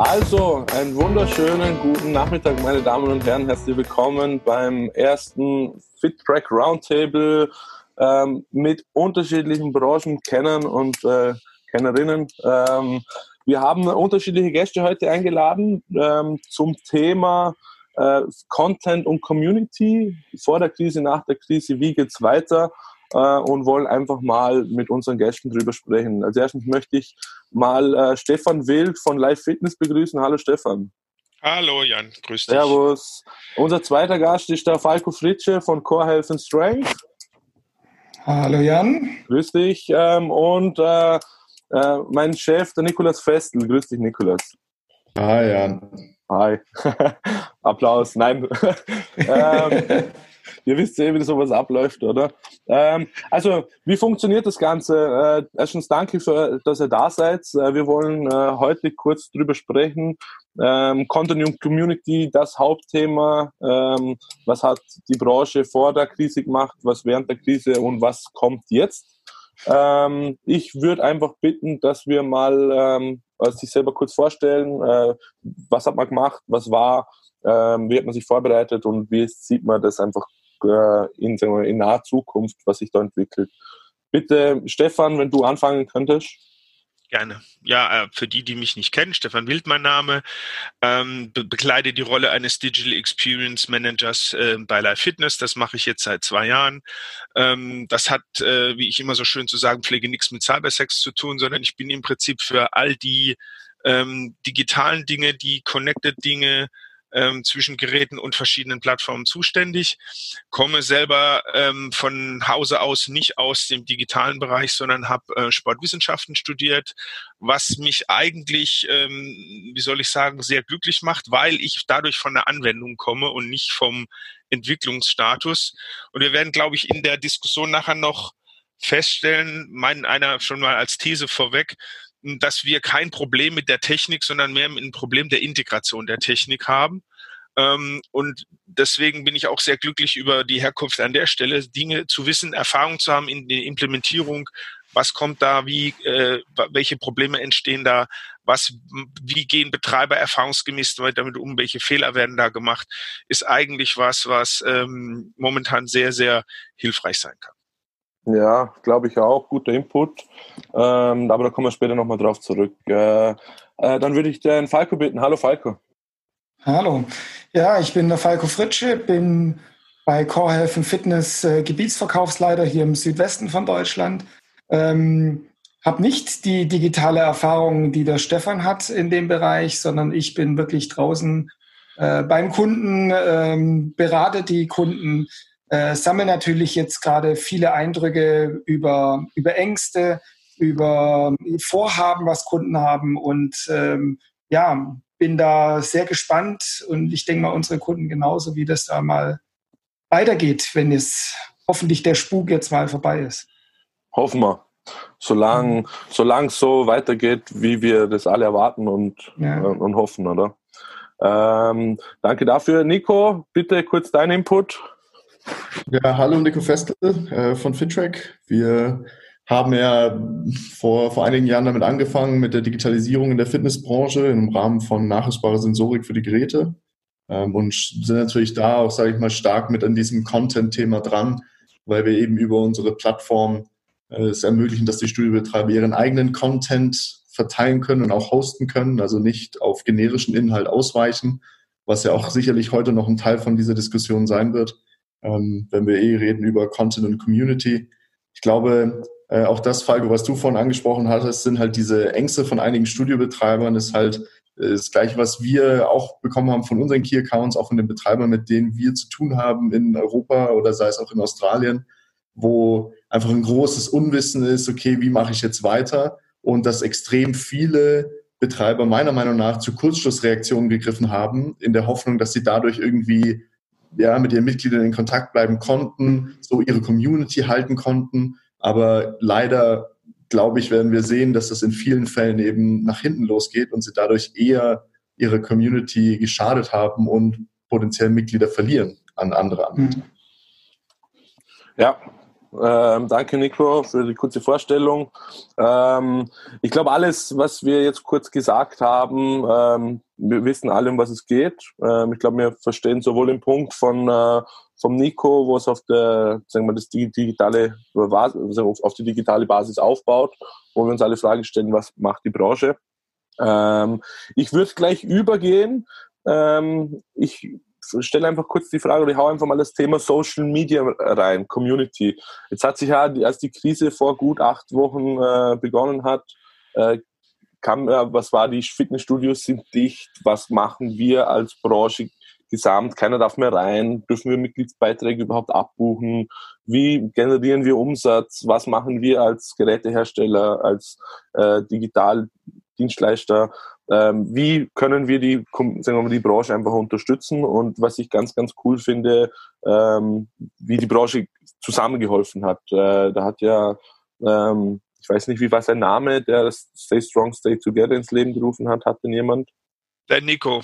Also, einen wunderschönen guten Nachmittag, meine Damen und Herren. Herzlich willkommen beim ersten FitTrack Roundtable mit unterschiedlichen Branchenkennern und Kennerinnen. Wir haben unterschiedliche Gäste heute eingeladen zum Thema Content und Community. Vor der Krise, nach der Krise, wie geht's weiter? Und wollen einfach mal mit unseren Gästen drüber sprechen. Als erstes möchte ich mal Stefan Wild von Live Fitness begrüßen. Hallo Stefan. Hallo Jan, grüß dich. Servus. Unser zweiter Gast ist der Falco Fritsche von Core Health and Strength. Hallo Jan. Grüß dich. Und mein Chef, der Nikolaus Festel. Grüß dich, Nikolaus. Hi Jan. Hi. Applaus. Nein. Ihr wisst ja, wie sowas abläuft, oder? Also, wie funktioniert das Ganze? Erstens danke, dass ihr da seid. Wir wollen heute kurz drüber sprechen. Content und Community, das Hauptthema. Was hat die Branche vor der Krise gemacht? Was während der Krise und was kommt jetzt? Ich würde einfach bitten, dass wir mal sich selber kurz vorstellen. Was hat man gemacht? Was war? Wie hat man sich vorbereitet und wie sieht man das einfach in naher Zukunft, was sich da entwickelt. Bitte, Stefan, wenn du anfangen könntest. Gerne. Ja, für die mich nicht kennen, Stefan Wild mein Name, bekleide die Rolle eines Digital Experience Managers bei Live Fitness. Das mache ich jetzt seit 2 Jahren. Das hat, wie ich immer so schön zu sagen pflege, nichts mit Cybersex zu tun, sondern ich bin im Prinzip für all die digitalen Dinge, die Connected Dinge, zwischen Geräten und verschiedenen Plattformen zuständig, komme selber von Hause aus nicht aus dem digitalen Bereich, sondern habe Sportwissenschaften studiert, was mich eigentlich, wie soll ich sagen, sehr glücklich macht, weil ich dadurch von der Anwendung komme und nicht vom Entwicklungsstatus. Und wir werden, glaube ich, in der Diskussion nachher noch feststellen, einer schon mal als These vorweg, dass wir kein Problem mit der Technik, sondern mehr ein Problem der Integration der Technik haben. Und deswegen bin ich auch sehr glücklich über die Herkunft an der Stelle, Dinge zu wissen, Erfahrung zu haben in der Implementierung. Was kommt da, welche Probleme entstehen da, wie gehen Betreiber erfahrungsgemäß damit um, welche Fehler werden da gemacht, ist eigentlich was momentan sehr, sehr hilfreich sein kann. Ja, glaube ich auch. Guter Input. Aber da kommen wir später nochmal drauf zurück. Dann würde ich den Falco bitten. Hallo Falco. Hallo. Ja, ich bin der Falco Fritsche, bin bei Core Health and Fitness Gebietsverkaufsleiter hier im Südwesten von Deutschland. Habe nicht die digitale Erfahrung, die der Stefan hat in dem Bereich, sondern ich bin wirklich draußen beim Kunden, berate die Kunden, sammle natürlich jetzt gerade viele Eindrücke über Ängste, über Vorhaben, was Kunden haben und bin da sehr gespannt und ich denke mal unsere Kunden genauso, wie das da mal weitergeht, wenn es hoffentlich der Spuk jetzt mal vorbei ist. Hoffen wir. Solange es so weitergeht, wie wir das alle erwarten und hoffen, oder? Danke dafür. Nico, bitte kurz dein Input. Ja, hallo Nico Festel von FitTrack. Wir haben ja vor einigen Jahren damit angefangen mit der Digitalisierung in der Fitnessbranche im Rahmen von nachrüstbarer Sensorik für die Geräte und sind natürlich da auch, sage ich mal, stark mit an diesem Content-Thema dran, weil wir eben über unsere Plattform es ermöglichen, dass die Studiobetreiber ihren eigenen Content verteilen können und auch hosten können, also nicht auf generischen Inhalt ausweichen, was ja auch sicherlich heute noch ein Teil von dieser Diskussion sein wird, wenn wir reden über Content und Community. Ich glaube, auch das, Falco, was du vorhin angesprochen hattest, sind halt diese Ängste von einigen Studiobetreibern, ist halt das Gleiche, was wir auch bekommen haben von unseren Key-Accounts, auch von den Betreibern, mit denen wir zu tun haben in Europa oder sei es auch in Australien, wo einfach ein großes Unwissen ist, okay, wie mache ich jetzt weiter? Und dass extrem viele Betreiber meiner Meinung nach zu Kurzschlussreaktionen gegriffen haben, in der Hoffnung, dass sie dadurch irgendwie mit ihren Mitgliedern in Kontakt bleiben konnten, so ihre Community halten konnten. Aber leider, glaube ich, werden wir sehen, dass das in vielen Fällen eben nach hinten losgeht und sie dadurch eher ihre Community geschadet haben und potenziell Mitglieder verlieren an andere Anbieter. Ja, Danke, Nico, für die kurze Vorstellung. Ich glaube, alles, was wir jetzt kurz gesagt haben, wir wissen alle, um was es geht. Ich glaube, wir verstehen sowohl den Punkt vom Nico, wo es auf der, sagen wir, auf die digitale Basis aufbaut, wo wir uns alle Fragen stellen, was macht die Branche. Ich würde gleich übergehen. Ich stelle einfach kurz die Frage oder ich hau einfach mal das Thema Social Media rein, Community. Jetzt hat sich ja, als die Krise vor gut 8 Wochen begonnen hat, was war, die Fitnessstudios sind dicht, was machen wir als Branche gesamt, keiner darf mehr rein, dürfen wir Mitgliedsbeiträge überhaupt abbuchen, wie generieren wir Umsatz, was machen wir als Gerätehersteller, als Digitaldienstleister, wie können wir die Branche einfach unterstützen und was ich ganz, ganz cool finde, wie die Branche zusammengeholfen hat. Da hat ja, ich weiß nicht, wie war sein Name, der das Stay Strong, Stay Together ins Leben gerufen hat, hat denn jemand? Der Nico.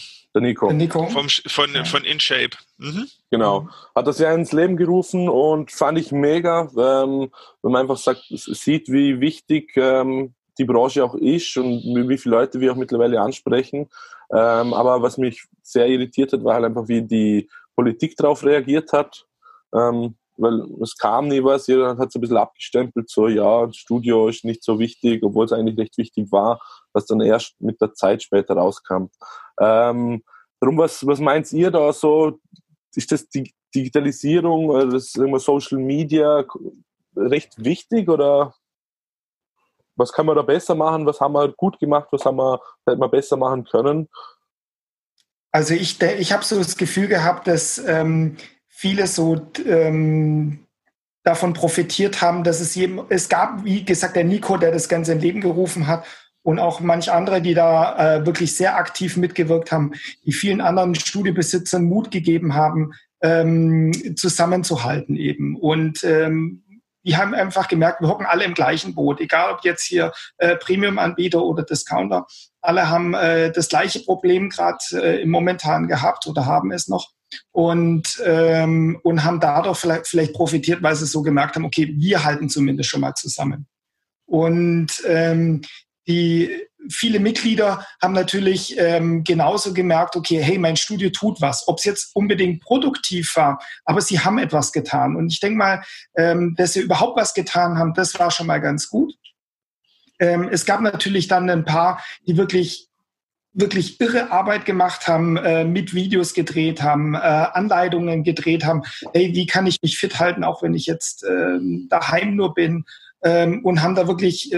Von InShape. Mhm. Genau. Hat das ja ins Leben gerufen und fand ich mega, wenn man einfach sieht, wie wichtig die Branche auch ist und wie viele Leute wir auch mittlerweile ansprechen. Aber was mich sehr irritiert hat, war halt einfach, wie die Politik darauf reagiert hat. Weil es kam nie was, jeder hat es ein bisschen abgestempelt, so ja, das Studio ist nicht so wichtig, obwohl es eigentlich recht wichtig war, was dann erst mit der Zeit später rauskam. Darum, was meint ihr da so? Ist das die Digitalisierung oder das Social Media recht wichtig oder was kann man da besser machen? Was haben wir gut gemacht? Was hätte man besser machen können? Also ich habe so das Gefühl gehabt, dass viele so davon profitiert haben, dass es gab, wie gesagt, der Nico, der das Ganze in Leben gerufen hat und auch manch andere, die da wirklich sehr aktiv mitgewirkt haben, die vielen anderen Studiobesitzern Mut gegeben haben, zusammenzuhalten eben. Und die haben einfach gemerkt, wir hocken alle im gleichen Boot, egal ob jetzt hier Premium-Anbieter oder Discounter. Alle haben das gleiche Problem gerade im Momentan gehabt oder haben es noch und haben dadurch vielleicht profitiert, weil sie so gemerkt haben, okay, wir halten zumindest schon mal zusammen. Und viele Mitglieder haben natürlich genauso gemerkt, okay, hey, mein Studio tut was. Ob es jetzt unbedingt produktiv war, aber sie haben etwas getan. Und ich denke mal, dass sie überhaupt was getan haben, das war schon mal ganz gut. Es gab natürlich dann ein paar, die wirklich irre Arbeit gemacht haben, mit Videos gedreht haben, Anleitungen gedreht haben. Hey, wie kann ich mich fit halten, auch wenn ich jetzt daheim nur bin? Und haben da wirklich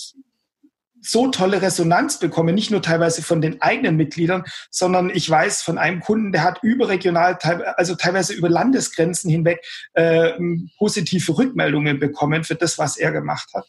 so tolle Resonanz bekommen, nicht nur teilweise von den eigenen Mitgliedern, sondern ich weiß von einem Kunden, der hat überregional, also teilweise über Landesgrenzen hinweg positive Rückmeldungen bekommen für das, was er gemacht hat.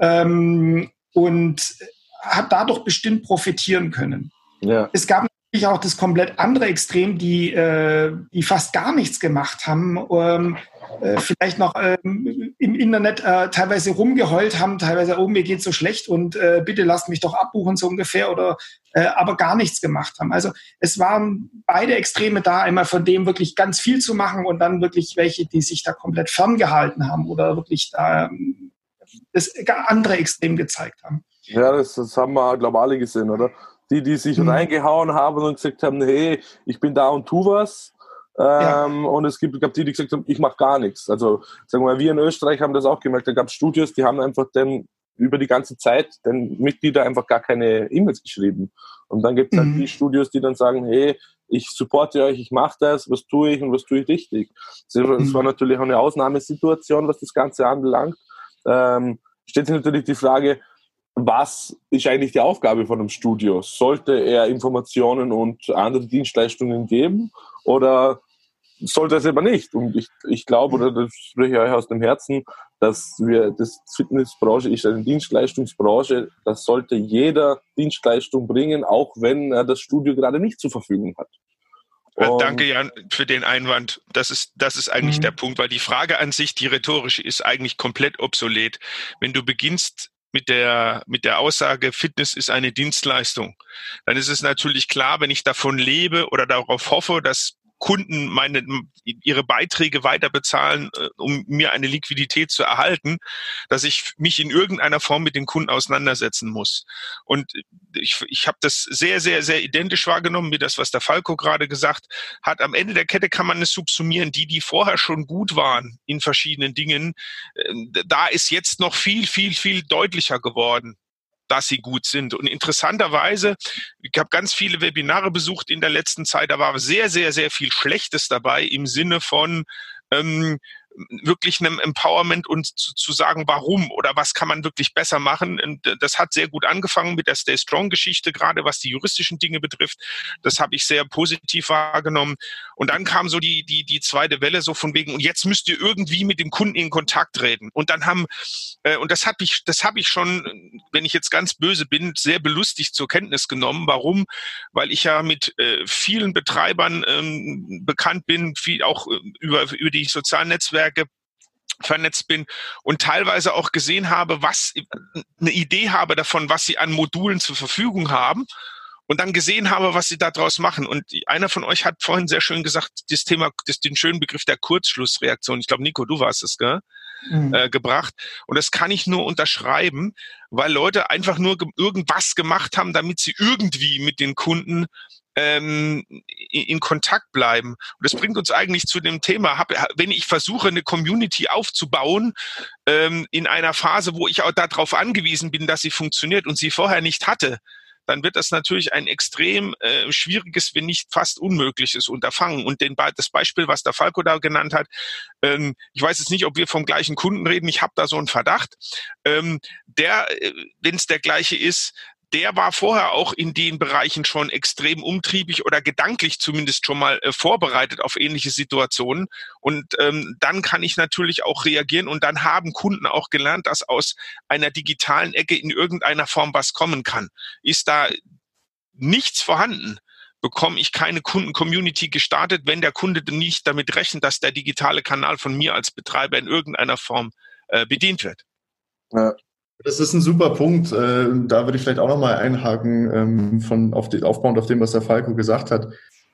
Und hat dadurch bestimmt profitieren können. Ja. Es gab natürlich auch das komplett andere Extrem, die fast gar nichts gemacht haben, vielleicht noch im Internet teilweise rumgeheult haben, teilweise, oh, mir geht's so schlecht und bitte lasst mich doch abbuchen, so ungefähr, oder aber gar nichts gemacht haben. Also es waren beide Extreme da, einmal von dem wirklich ganz viel zu machen und dann wirklich welche, die sich da komplett ferngehalten haben oder wirklich da das andere Extrem gezeigt haben. Ja, das haben wir, glaube ich, alle gesehen, oder? Die sich reingehauen haben und gesagt haben, hey, ich bin da und tu was. Und es gab die gesagt haben, ich mache gar nichts. Also sagen wir mal, wir in Österreich haben das auch gemerkt. Da gab es Studios, die haben einfach über die ganze Zeit den Mitgliedern einfach gar keine E-Mails geschrieben. Und dann gibt es halt die Studios, die dann sagen, hey, ich supporte euch, ich mache das, was tue ich und was tue ich richtig. Das war natürlich auch eine Ausnahmesituation, was das Ganze anbelangt. Stellt sich natürlich die Frage, was ist eigentlich die Aufgabe von einem Studio? Sollte er Informationen und andere Dienstleistungen geben oder sollte er es aber nicht? Und ich glaube, oder das spreche ich euch aus dem Herzen, dass das Fitnessbranche ist eine Dienstleistungsbranche, das sollte jeder Dienstleistung bringen, auch wenn er das Studio gerade nicht zur Verfügung hat. Danke, Jan, für den Einwand. Das ist eigentlich der Punkt, weil die Frage an sich, die rhetorische, ist eigentlich komplett obsolet. Wenn du beginnst mit der Aussage, Fitness ist eine Dienstleistung, dann ist es natürlich klar, wenn ich davon lebe oder darauf hoffe, dass Kunden ihre Beiträge weiter bezahlen, um mir eine Liquidität zu erhalten, dass ich mich in irgendeiner Form mit den Kunden auseinandersetzen muss. Und ich habe das sehr, sehr, sehr identisch wahrgenommen, wie das, was der Falco gerade gesagt hat. Am Ende der Kette kann man es subsumieren. Die vorher schon gut waren in verschiedenen Dingen, da ist jetzt noch viel, viel, viel deutlicher geworden, dass sie gut sind. Und interessanterweise, ich habe ganz viele Webinare besucht in der letzten Zeit, da war sehr, sehr, sehr viel Schlechtes dabei im Sinne von wirklich einem Empowerment und zu sagen, warum oder was kann man wirklich besser machen. Und das hat sehr gut angefangen mit der Stay Strong-Geschichte, gerade was die juristischen Dinge betrifft. Das habe ich sehr positiv wahrgenommen. Und dann kam so die zweite Welle so von wegen, und jetzt müsst ihr irgendwie mit dem Kunden in Kontakt treten. Und dann und das habe ich schon, wenn ich jetzt ganz böse bin, sehr belustigt zur Kenntnis genommen. Warum? Weil ich ja mit vielen Betreibern bekannt bin, viel auch über die sozialen Netzwerke vernetzt bin und teilweise auch gesehen habe, eine Idee habe davon, was sie an Modulen zur Verfügung haben und dann gesehen habe, was sie daraus machen. Und einer von euch hat vorhin sehr schön gesagt, den schönen Begriff der Kurzschlussreaktion. Ich glaube, Nico, du warst es, gell? Gebracht. Und das kann ich nur unterschreiben, weil Leute einfach nur irgendwas gemacht haben, damit sie irgendwie mit den Kunden in Kontakt bleiben. Und das bringt uns eigentlich zu dem Thema, wenn ich versuche, eine Community aufzubauen, in einer Phase, wo ich auch darauf angewiesen bin, dass sie funktioniert und sie vorher nicht hatte, dann wird das natürlich ein extrem schwieriges, wenn nicht fast unmögliches Unterfangen. Und das Beispiel, was der Falco da genannt hat, ich weiß jetzt nicht, ob wir vom gleichen Kunden reden, ich habe da so einen Verdacht, wenn es der gleiche ist, der war vorher auch in den Bereichen schon extrem umtriebig oder gedanklich zumindest schon mal vorbereitet auf ähnliche Situationen. Und dann kann ich natürlich auch reagieren und dann haben Kunden auch gelernt, dass aus einer digitalen Ecke in irgendeiner Form was kommen kann. Ist da nichts vorhanden, bekomme ich keine Kunden-Community gestartet, wenn der Kunde nicht damit rechnet, dass der digitale Kanal von mir als Betreiber in irgendeiner Form bedient wird. Ja. Das ist ein super Punkt. Da würde ich vielleicht auch nochmal einhaken, aufbauend auf dem, was der Falco gesagt hat.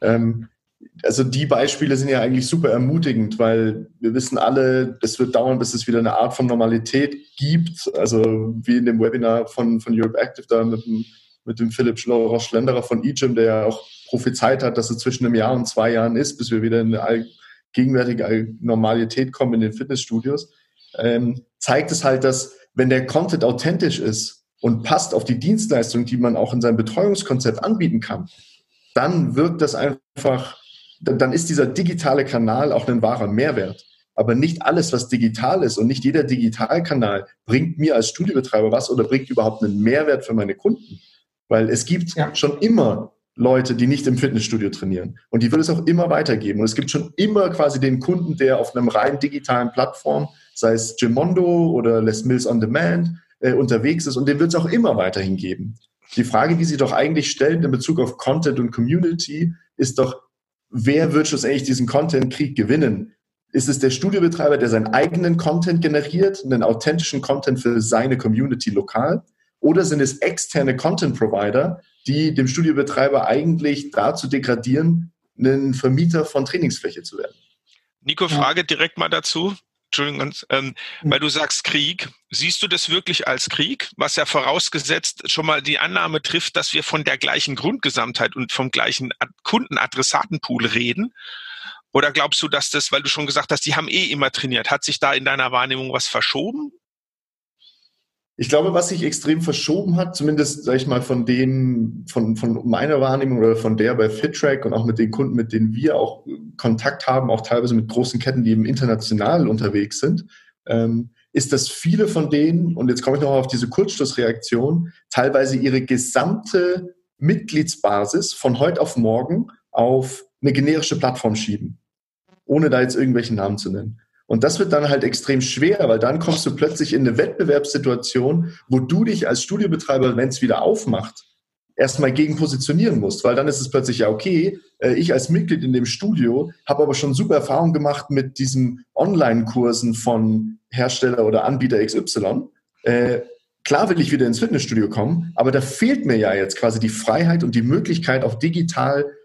Also die Beispiele sind ja eigentlich super ermutigend, weil wir wissen alle, es wird dauern, bis es wieder eine Art von Normalität gibt. Also wie in dem Webinar von Europe Active da mit dem Philipp Schlenderer von eGym, der ja auch prophezeit hat, dass es zwischen einem Jahr und 2 Jahren ist, bis wir wieder in eine gegenwärtige Normalität kommen in den Fitnessstudios. Zeigt es halt, dass wenn der Content authentisch ist und passt auf die Dienstleistung, die man auch in seinem Betreuungskonzept anbieten kann, dann wirkt das einfach, dann ist dieser digitale Kanal auch ein wahrer Mehrwert. Aber nicht alles, was digital ist und nicht jeder Digitalkanal bringt mir als Studiobetreiber was oder bringt überhaupt einen Mehrwert für meine Kunden. Weil es gibt schon immer Leute, die nicht im Fitnessstudio trainieren. Und die wird es auch immer weitergeben. Und es gibt schon immer quasi den Kunden, der auf einem rein digitalen Plattform, sei es Gymondo oder Les Mills on Demand, unterwegs ist. Und den wird es auch immer weiterhin geben. Die Frage, die sich doch eigentlich stellt in Bezug auf Content und Community, ist doch, wer wird schlussendlich diesen Content-Krieg gewinnen? Ist es der Studiobetreiber, der seinen eigenen Content generiert, einen authentischen Content für seine Community lokal? Oder sind es externe Content-Provider, die dem Studiobetreiber eigentlich dazu degradieren, ein Vermieter von Trainingsfläche zu werden? Nico, Frage direkt mal dazu. Entschuldigung, weil du sagst Krieg. Siehst du das wirklich als Krieg, was ja vorausgesetzt schon mal die Annahme trifft, dass wir von der gleichen Grundgesamtheit und vom gleichen Kundenadressatenpool reden? Oder glaubst du, dass das, weil du schon gesagt hast, die haben immer trainiert, hat sich da in deiner Wahrnehmung was verschoben? Ich glaube, was sich extrem verschoben hat, zumindest, sag ich mal, von meiner Wahrnehmung oder von der bei FitTrack und auch mit den Kunden, mit denen wir auch Kontakt haben, auch teilweise mit großen Ketten, die eben international unterwegs sind, ist, dass viele von denen, und jetzt komme ich noch auf diese Kurzschlussreaktion, teilweise ihre gesamte Mitgliedsbasis von heute auf morgen auf eine generische Plattform schieben, ohne da jetzt irgendwelche Namen zu nennen. Und das wird dann halt extrem schwer, weil dann kommst du plötzlich in eine Wettbewerbssituation, wo du dich als Studiobetreiber, wenn es wieder aufmacht, erstmal gegen positionieren musst, weil dann ist es plötzlich ja okay, ich als Mitglied in dem Studio habe aber schon super Erfahrung gemacht mit diesen Online-Kursen von Hersteller oder Anbieter XY. Klar will ich wieder ins Fitnessstudio kommen, aber da fehlt mir ja jetzt quasi die Freiheit und die Möglichkeit, auch digital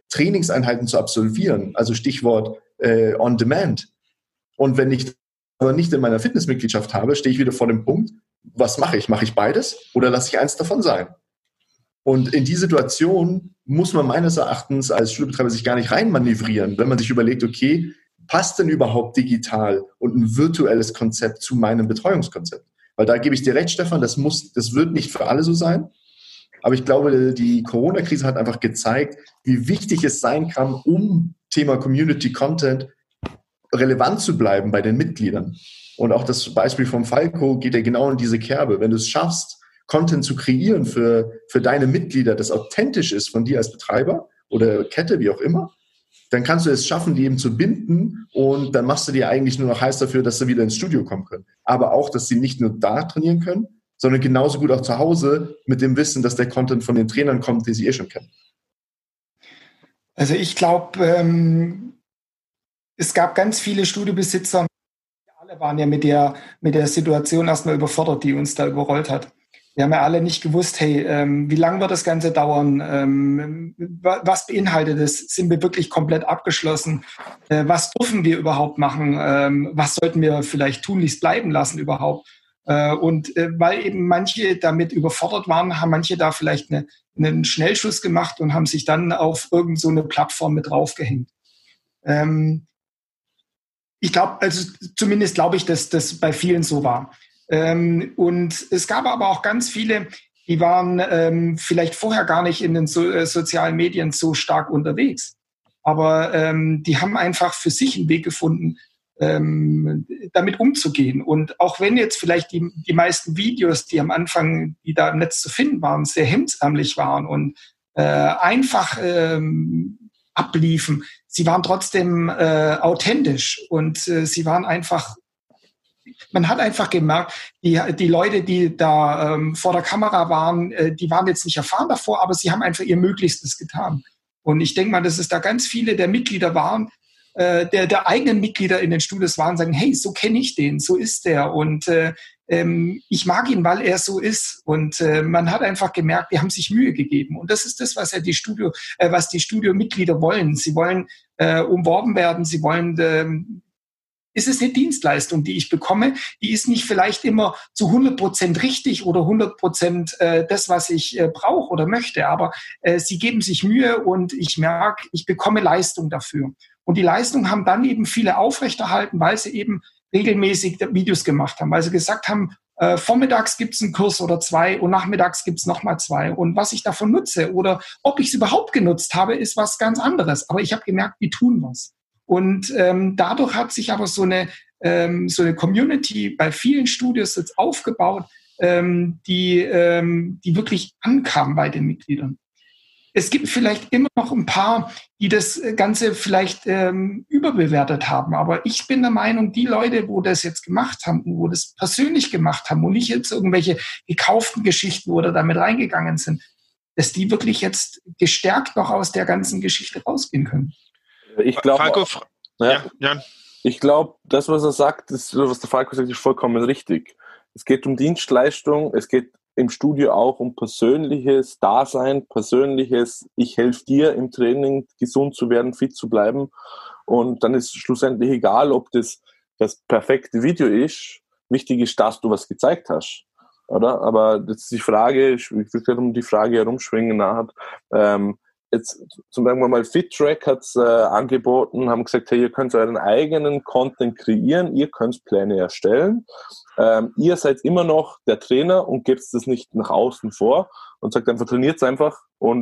Trainingseinheiten zu absolvieren, also Stichwort on demand. Und wenn ich aber nicht in meiner Fitnessmitgliedschaft habe, stehe ich wieder vor dem Punkt, was mache ich? Mache ich beides oder lasse ich eins davon sein? Und in die Situation muss man meines Erachtens als Studiobetreiber sich gar nicht reinmanövrieren, wenn man sich überlegt, okay, passt denn überhaupt digital und ein virtuelles Konzept zu meinem Betreuungskonzept? Weil da gebe ich dir recht, Stefan, das wird nicht für alle so sein. Aber ich glaube, die Corona-Krise hat einfach gezeigt, wie wichtig es sein kann, um Thema Community Content relevant zu bleiben bei den Mitgliedern. Und auch das Beispiel vom Falco geht ja genau in diese Kerbe. Wenn du es schaffst, Content zu kreieren für deine Mitglieder, das authentisch ist von dir als Betreiber oder Kette, wie auch immer, dann kannst du es schaffen, die eben zu binden und dann machst du dir eigentlich nur noch heiß dafür, dass sie wieder ins Studio kommen können. Aber auch, dass sie nicht nur da trainieren können, sondern genauso gut auch zu Hause mit dem Wissen, dass der Content von den Trainern kommt, die sie schon kennen. Also ich glaube, es gab ganz viele Studiobesitzer, alle waren ja mit der Situation erstmal überfordert, die uns da überrollt hat. Wir haben ja alle nicht gewusst, hey, wie lange wird das Ganze dauern? Was beinhaltet es? Sind wir wirklich komplett abgeschlossen? Was dürfen wir überhaupt machen? Was sollten wir vielleicht tunlichst bleiben lassen überhaupt? Weil eben manche damit überfordert waren, haben manche da vielleicht einen Schnellschuss gemacht und haben sich dann auf irgend so eine Plattform mit draufgehängt. Ich glaube, also zumindest glaube ich, dass das bei vielen so war. Und es gab aber auch ganz viele, die waren vielleicht vorher gar nicht in den sozialen Medien so stark unterwegs. Aber die haben einfach für sich einen Weg gefunden, damit umzugehen. Und auch wenn jetzt vielleicht die meisten Videos, die am Anfang, die da im Netz zu finden waren, sehr hemdsärmlich waren und einfach abliefen, sie waren trotzdem authentisch und sie waren einfach. Man hat einfach gemerkt, die Leute, die da vor der Kamera waren, die waren jetzt nicht erfahren davor, aber sie haben einfach ihr Möglichstes getan. Und ich denke mal, dass es da ganz viele der Mitglieder waren, der eigenen Mitglieder in den Studios waren, sagen, hey, so kenne ich den, so ist der und ich mag ihn, weil er so ist. Und man hat einfach gemerkt, die haben sich Mühe gegeben. Und das ist das, was ja was die Studio-Mitglieder wollen. Sie wollen umworben werden, sie wollen ist es eine Dienstleistung, die ich bekomme, die ist nicht vielleicht immer zu 100% richtig oder 100% das, was ich brauche oder möchte, aber sie geben sich Mühe und ich merke, ich bekomme Leistung dafür. Und die Leistung haben dann eben viele aufrechterhalten, weil sie eben regelmäßig Videos gemacht haben, weil sie gesagt haben, vormittags gibt's einen Kurs oder 2 und nachmittags gibt's nochmal 2. Und was ich davon nutze oder ob ich es überhaupt genutzt habe, ist was ganz anderes. Aber ich habe gemerkt, wir tun was. Und dadurch hat sich aber so eine Community bei vielen Studios jetzt aufgebaut, die wirklich ankam bei den Mitgliedern. Es gibt vielleicht immer noch ein paar, die das Ganze vielleicht überbewertet haben. Aber ich bin der Meinung, die Leute, wo das jetzt gemacht haben, wo das persönlich gemacht haben und nicht jetzt irgendwelche gekauften Geschichten oder damit reingegangen sind, dass die wirklich jetzt gestärkt noch aus der ganzen Geschichte rausgehen können. Ich glaube, Falco, ja. Ich glaube, das, was er sagt, was der Falco sagt, ist vollkommen richtig. Es geht um Dienstleistung, es geht im Studio auch um persönliches Dasein, persönliches, ich helfe dir im Training, gesund zu werden, fit zu bleiben. Und dann ist schlussendlich egal, ob das perfekte Video ist. Wichtig ist, dass du was gezeigt hast. Oder? Aber jetzt die Frage, ich will um die Frage herumschwingen nachher. Jetzt zum Beispiel mal FitTrack hat es angeboten, haben gesagt, hey, ihr könnt euren eigenen Content kreieren, ihr könnt Pläne erstellen. Ihr seid immer noch der Trainer und gebt das nicht nach außen vor und sagt einfach, trainiert es einfach und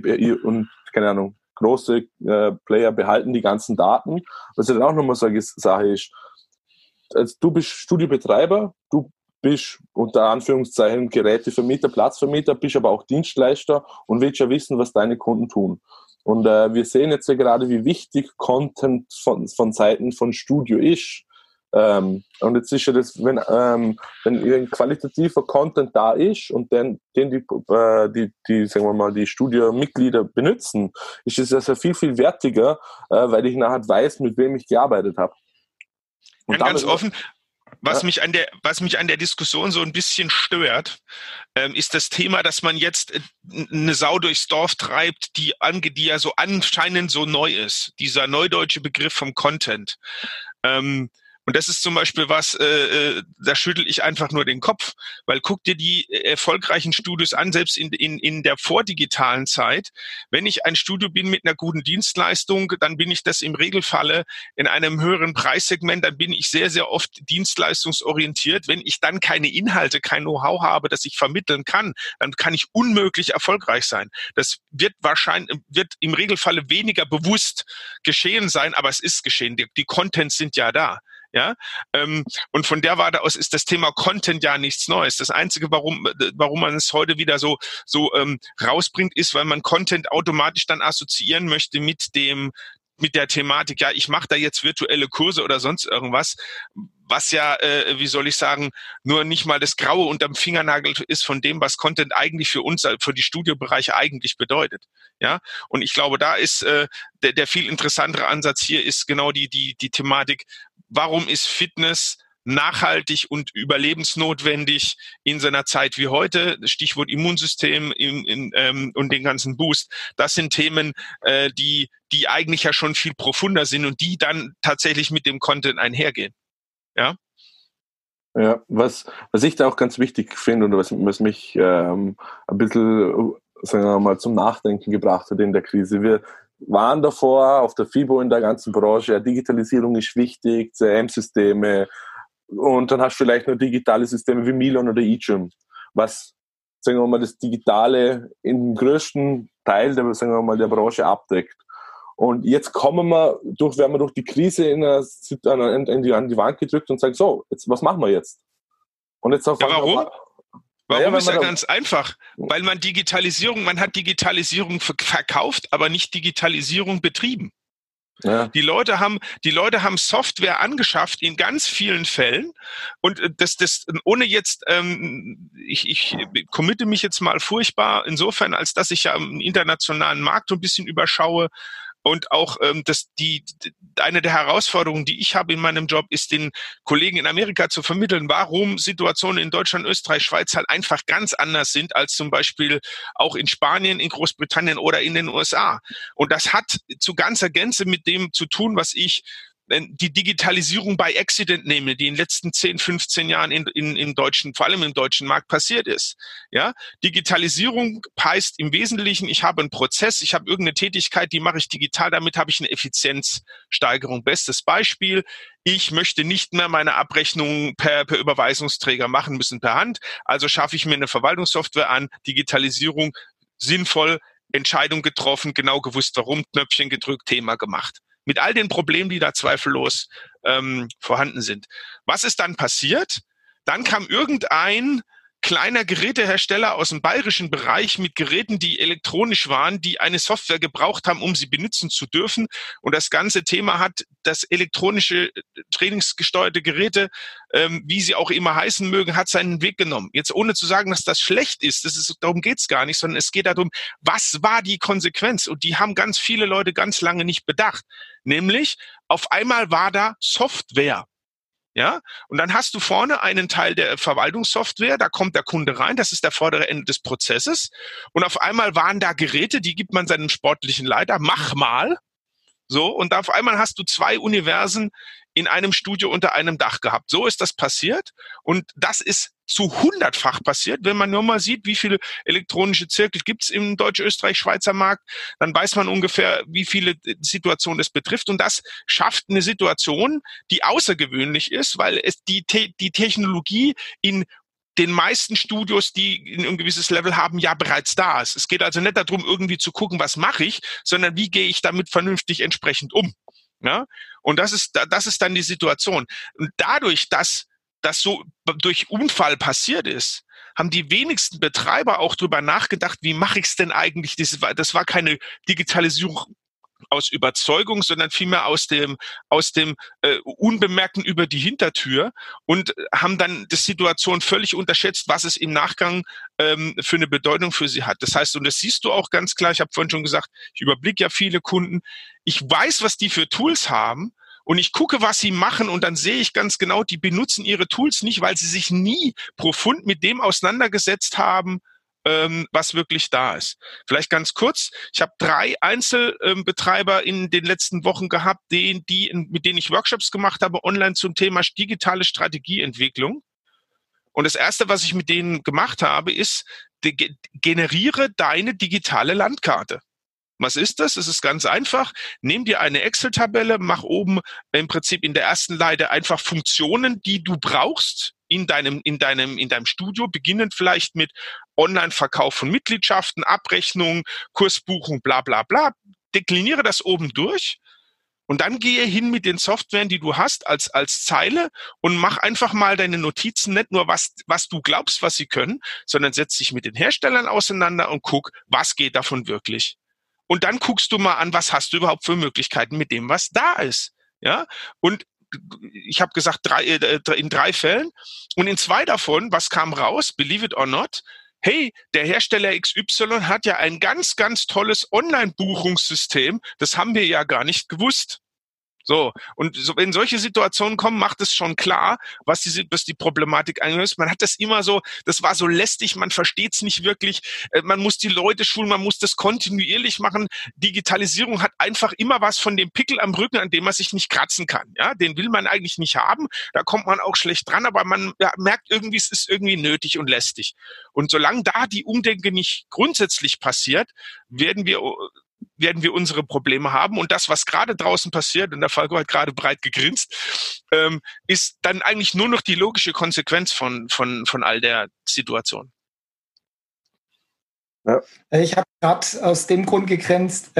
keine Ahnung, große Player behalten die ganzen Daten. Was ja dann auch nochmal so eine Sache ist, also du bist Studiobetreiber, du bist unter Anführungszeichen Gerätevermieter, Platzvermieter, bist aber auch Dienstleister und willst ja wissen, was deine Kunden tun. Und wir sehen jetzt ja gerade, wie wichtig Content von Seiten von Studio ist. Und jetzt ist ja das, wenn ein qualitativer Content da ist und den die sagen wir mal, die Studio-Mitglieder benutzen, ist es ja sehr viel, viel wertiger, weil ich nachher weiß, mit wem ich gearbeitet habe. Und ganz offen, Was mich an der Diskussion so ein bisschen stört, ist das Thema, dass man jetzt eine Sau durchs Dorf treibt, die ja so anscheinend so neu ist. Dieser neudeutsche Begriff vom Content. Und das ist zum Beispiel was, da schüttel ich einfach nur den Kopf, weil guck dir die erfolgreichen Studios an, selbst in der vordigitalen Zeit. Wenn ich ein Studio bin mit einer guten Dienstleistung, dann bin ich das im Regelfalle in einem höheren Preissegment, dann bin ich sehr, sehr oft dienstleistungsorientiert. Wenn ich dann keine Inhalte, kein Know-how habe, das ich vermitteln kann, dann kann ich unmöglich erfolgreich sein. Das wird im Regelfalle weniger bewusst geschehen sein, aber es ist geschehen. Die Contents sind ja da. Ja, und von der Warte aus ist das Thema Content ja nichts Neues. Das Einzige, warum man es heute wieder so rausbringt, ist, weil man Content automatisch dann assoziieren möchte mit der Thematik. Ja, ich mache da jetzt virtuelle Kurse oder sonst irgendwas, was ja, wie soll ich sagen, nur nicht mal das Graue unterm Fingernagel ist von dem, was Content eigentlich für uns, für die Studiobereiche eigentlich bedeutet. Ja, und ich glaube, da ist der viel interessantere Ansatz hier ist genau die Thematik. Warum ist Fitness nachhaltig und überlebensnotwendig in so einer Zeit wie heute? Stichwort Immunsystem und den ganzen Boost. Das sind Themen, die eigentlich ja schon viel profunder sind und die dann tatsächlich mit dem Content einhergehen. Ja. Ja, was ich da auch ganz wichtig finde und was mich ein bisschen, sagen wir mal, zum Nachdenken gebracht hat in der Krise. Wir waren davor auf der FIBO in der ganzen Branche, ja, Digitalisierung ist wichtig, CRM-Systeme und dann hast du vielleicht noch digitale Systeme wie Milon oder eGym, was, sagen wir mal, das Digitale im größten Teil der, sagen wir mal, der Branche abdeckt. Und jetzt werden wir durch die Krise an die Wand gedrückt und sagen, so, jetzt, was machen wir jetzt? Und jetzt auch warum? Warum ist ja ganz einfach? Weil man hat Digitalisierung verkauft, aber nicht Digitalisierung betrieben. Ja. Die Leute haben Software angeschafft in ganz vielen Fällen und das ohne jetzt, ich committe mich jetzt mal furchtbar insofern, als dass ich ja im internationalen Markt so ein bisschen überschaue. Und auch eine der Herausforderungen, die ich habe in meinem Job, ist den Kollegen in Amerika zu vermitteln, warum Situationen in Deutschland, Österreich, Schweiz halt einfach ganz anders sind als zum Beispiel auch in Spanien, in Großbritannien oder in den USA. Und das hat zu ganzer Gänze mit dem zu tun, was ich die Digitalisierung by Accident nehme, die in den letzten 10, 15 Jahren vor allem im deutschen Markt passiert ist. Ja, Digitalisierung heißt im Wesentlichen, ich habe einen Prozess, ich habe irgendeine Tätigkeit, die mache ich digital, damit habe ich eine Effizienzsteigerung. Bestes Beispiel, ich möchte nicht mehr meine Abrechnungen per Überweisungsträger machen müssen per Hand, also schaffe ich mir eine Verwaltungssoftware an, Digitalisierung, sinnvoll, Entscheidung getroffen, genau gewusst warum, Knöpfchen gedrückt, Thema gemacht. Mit all den Problemen, die da zweifellos vorhanden sind. Was ist dann passiert? Dann kam irgendein kleiner Gerätehersteller aus dem bayerischen Bereich mit Geräten, die elektronisch waren, die eine Software gebraucht haben, um sie benutzen zu dürfen. Und das ganze Thema hat das elektronische trainingsgesteuerte Geräte, wie sie auch immer heißen mögen, hat seinen Weg genommen. Jetzt ohne zu sagen, dass das schlecht ist, darum geht's gar nicht, sondern es geht darum, was war die Konsequenz? Und die haben ganz viele Leute ganz lange nicht bedacht. Nämlich, auf einmal war da Software. Ja, und dann hast du vorne einen Teil der Verwaltungssoftware, da kommt der Kunde rein, das ist der vordere Ende des Prozesses. Und auf einmal waren da Geräte, die gibt man seinem sportlichen Leiter, mach mal. So, und auf einmal hast du 2 Universen in einem Studio unter einem Dach gehabt. So ist das passiert. Und das ist zu 100-fach passiert. Wenn man nur mal sieht, wie viele elektronische Zirkel gibt es im Deutsch-Österreich-Schweizer Markt, dann weiß man ungefähr, wie viele Situationen es betrifft. Und das schafft eine Situation, die außergewöhnlich ist, weil es die Technologie in den meisten Studios, die ein gewisses Level haben, ja bereits da ist. Es geht also nicht darum, irgendwie zu gucken, was mache ich, sondern wie gehe ich damit vernünftig entsprechend um. Ja? Und das ist dann die Situation. Und dadurch, dass das so durch Unfall passiert ist, haben die wenigsten Betreiber auch drüber nachgedacht, wie mache ich es denn eigentlich? Das war keine Digitalisierung aus Überzeugung, sondern vielmehr aus dem Unbemerkten über die Hintertür und haben dann die Situation völlig unterschätzt, was es im Nachgang für eine Bedeutung für sie hat. Das heißt, und das siehst du auch ganz klar, ich habe vorhin schon gesagt, ich überblicke ja viele Kunden, ich weiß, was die für Tools haben und ich gucke, was sie machen und dann sehe ich ganz genau, die benutzen ihre Tools nicht, weil sie sich nie profund mit dem auseinandergesetzt haben, was wirklich da ist. Vielleicht ganz kurz, ich habe 3 Einzelbetreiber in den letzten Wochen gehabt, mit denen ich Workshops gemacht habe, online zum Thema digitale Strategieentwicklung. Und das Erste, was ich mit denen gemacht habe, ist, generiere deine digitale Landkarte. Was ist das? Es ist ganz einfach. Nimm dir eine Excel-Tabelle, mach oben im Prinzip in der ersten Leiste einfach Funktionen, die du brauchst in deinem Studio, beginnend vielleicht mit Online-Verkauf von Mitgliedschaften, Abrechnung, Kursbuchung, bla bla bla. Dekliniere das oben durch und dann gehe hin mit den Softwaren, die du hast, als Zeile und mach einfach mal deine Notizen, nicht nur was du glaubst, was sie können, sondern setz dich mit den Herstellern auseinander und guck, was geht davon wirklich. Und dann guckst du mal an, was hast du überhaupt für Möglichkeiten mit dem, was da ist. Ja, und ich habe gesagt, in 3 Fällen. Und in 2 davon, was kam raus, believe it or not, hey, der Hersteller XY hat ja ein ganz, ganz tolles Online-Buchungssystem. Das haben wir ja gar nicht gewusst. So, und wenn solche Situationen kommen, macht es schon klar, was die Problematik eigentlich ist. Man hat das immer so, das war so lästig, man versteht es nicht wirklich, man muss die Leute schulen, man muss das kontinuierlich machen. Digitalisierung hat einfach immer was von dem Pickel am Rücken, an dem man sich nicht kratzen kann. Ja, den will man eigentlich nicht haben, da kommt man auch schlecht dran, aber man merkt irgendwie, es ist irgendwie nötig und lästig. Und solange da die Umdenke nicht grundsätzlich passiert, werden wir unsere Probleme haben. Und das, was gerade draußen passiert, und der Falco hat gerade breit gegrinst, ist dann eigentlich nur noch die logische Konsequenz von all der Situation. Ja. Ich habe gerade aus dem Grund gegrinst.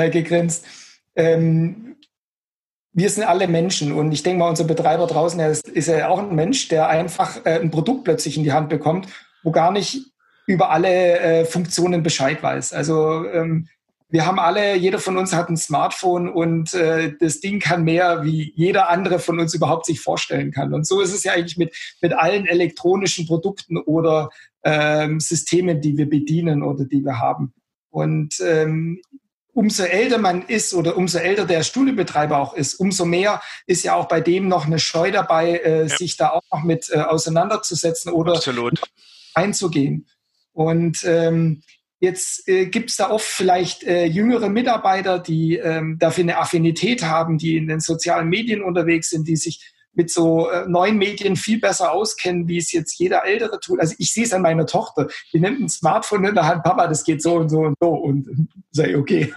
Wir sind alle Menschen und ich denke mal, unser Betreiber draußen, der ist ja auch ein Mensch, der einfach ein Produkt plötzlich in die Hand bekommt, wo gar nicht über alle Funktionen Bescheid weiß. Also wir haben alle, jeder von uns hat ein Smartphone und das Ding kann mehr, wie jeder andere von uns überhaupt sich vorstellen kann. Und so ist es ja eigentlich mit allen elektronischen Produkten oder Systemen, die wir bedienen oder die wir haben. Und umso älter man ist oder umso älter der Studiobetreiber auch ist, umso mehr ist ja auch bei dem noch eine Scheu dabei, sich da auch noch mit auseinanderzusetzen oder Absolut. einzugehen. Und jetzt gibt es da oft vielleicht jüngere Mitarbeiter, die dafür eine Affinität haben, die in den sozialen Medien unterwegs sind, die sich mit so neuen Medien viel besser auskennen, wie es jetzt jeder Ältere tut. Also ich sehe es an meiner Tochter. Die nimmt ein Smartphone in der Hand, Papa, das geht so und so und so. Und sage, okay.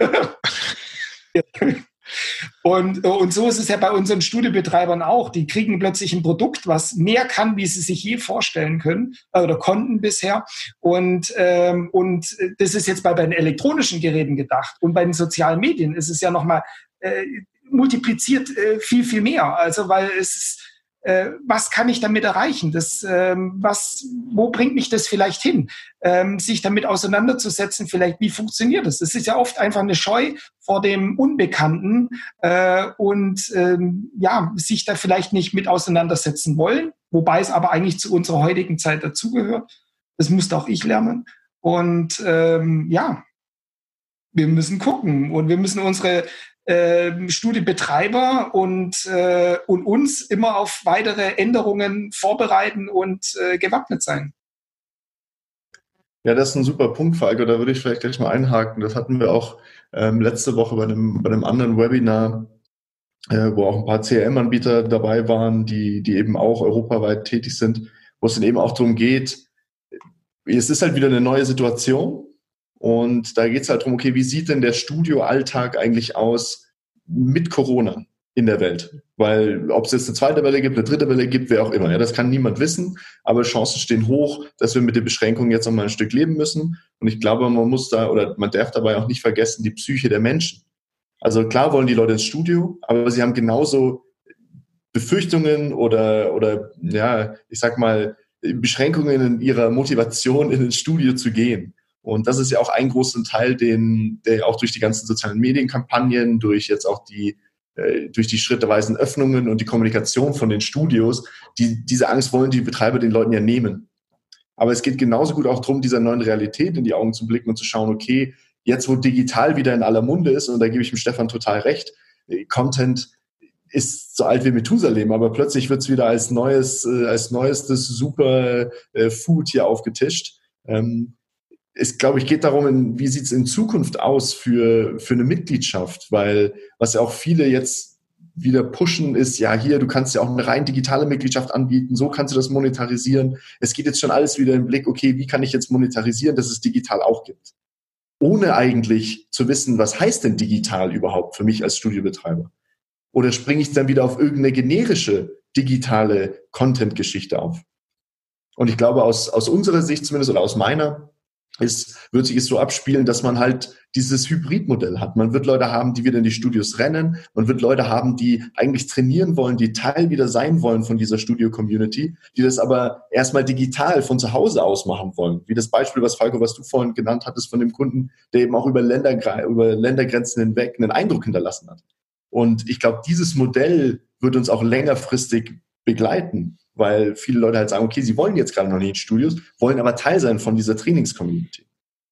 Und so ist es ja bei unseren Studiobetreibern auch. Die kriegen plötzlich ein Produkt, was mehr kann, wie sie sich je vorstellen können oder konnten bisher. Und das ist jetzt bei den elektronischen Geräten gedacht. Und bei den sozialen Medien ist es ja nochmal multipliziert viel, viel mehr. Also weil es ist, was kann ich damit erreichen? Wo bringt mich das vielleicht hin? Sich damit auseinanderzusetzen, vielleicht, wie funktioniert das? Das ist ja oft einfach eine Scheu vor dem Unbekannten sich da vielleicht nicht mit auseinandersetzen wollen, wobei es aber eigentlich zu unserer heutigen Zeit dazugehört. Das musste auch ich lernen. Und wir müssen gucken und wir müssen unsere Studienbetreiber und uns immer auf weitere Änderungen vorbereiten und gewappnet sein. Ja, das ist ein super Punkt, Falco. Da würde ich vielleicht gleich mal einhaken. Das hatten wir auch letzte Woche bei einem anderen Webinar, wo auch ein paar CRM-Anbieter dabei waren, die eben auch europaweit tätig sind, wo es dann eben auch darum geht, es ist halt wieder eine neue Situation. Und da geht es halt darum, okay, wie sieht denn der Studioalltag eigentlich aus mit Corona in der Welt? Weil ob es jetzt eine 2. Welle gibt, eine 3. Welle gibt, wer auch immer. Ja, das kann niemand wissen, aber Chancen stehen hoch, dass wir mit den Beschränkungen jetzt noch mal ein Stück leben müssen. Und ich glaube, man darf dabei auch nicht vergessen, die Psyche der Menschen. Also klar wollen die Leute ins Studio, aber sie haben genauso Befürchtungen oder ich sag mal, Beschränkungen in ihrer Motivation, in ins Studio zu gehen. Und das ist ja auch ein großer Teil, der auch durch die ganzen sozialen Medienkampagnen, durch jetzt auch durch die schrittweisen Öffnungen und die Kommunikation von den Studios, diese Angst wollen die Betreiber den Leuten ja nehmen. Aber es geht genauso gut auch darum, dieser neuen Realität in die Augen zu blicken und zu schauen, okay, jetzt wo digital wieder in aller Munde ist, und da gebe ich dem Stefan total recht, Content ist so alt wie Methusalem, aber plötzlich wird es wieder als neuestes super Food hier aufgetischt. Es, glaube ich, geht darum, wie sieht es in Zukunft aus für eine Mitgliedschaft, weil was ja auch viele jetzt wieder pushen ist, ja hier, du kannst ja auch eine rein digitale Mitgliedschaft anbieten, so kannst du das monetarisieren. Es geht jetzt schon alles wieder im Blick, okay, wie kann ich jetzt monetarisieren, dass es digital auch gibt? Ohne eigentlich zu wissen, was heißt denn digital überhaupt für mich als Studiobetreiber? Oder springe ich dann wieder auf irgendeine generische digitale Content-Geschichte auf? Und ich glaube, aus unserer Sicht zumindest oder aus meiner, wird sich es so abspielen, dass man halt dieses Hybridmodell hat. Man wird Leute haben, die wieder in die Studios rennen. Man wird Leute haben, die eigentlich trainieren wollen, die Teil wieder sein wollen von dieser Studio-Community, die das aber erstmal digital von zu Hause aus machen wollen. Wie das Beispiel, Falco, was du vorhin genannt hattest von dem Kunden, der eben auch über Ländergrenzen hinweg einen Eindruck hinterlassen hat. Und ich glaube, dieses Modell wird uns auch längerfristig begleiten, weil viele Leute halt sagen, okay, sie wollen jetzt gerade noch nicht in Studios, wollen aber Teil sein von dieser Trainings-Community.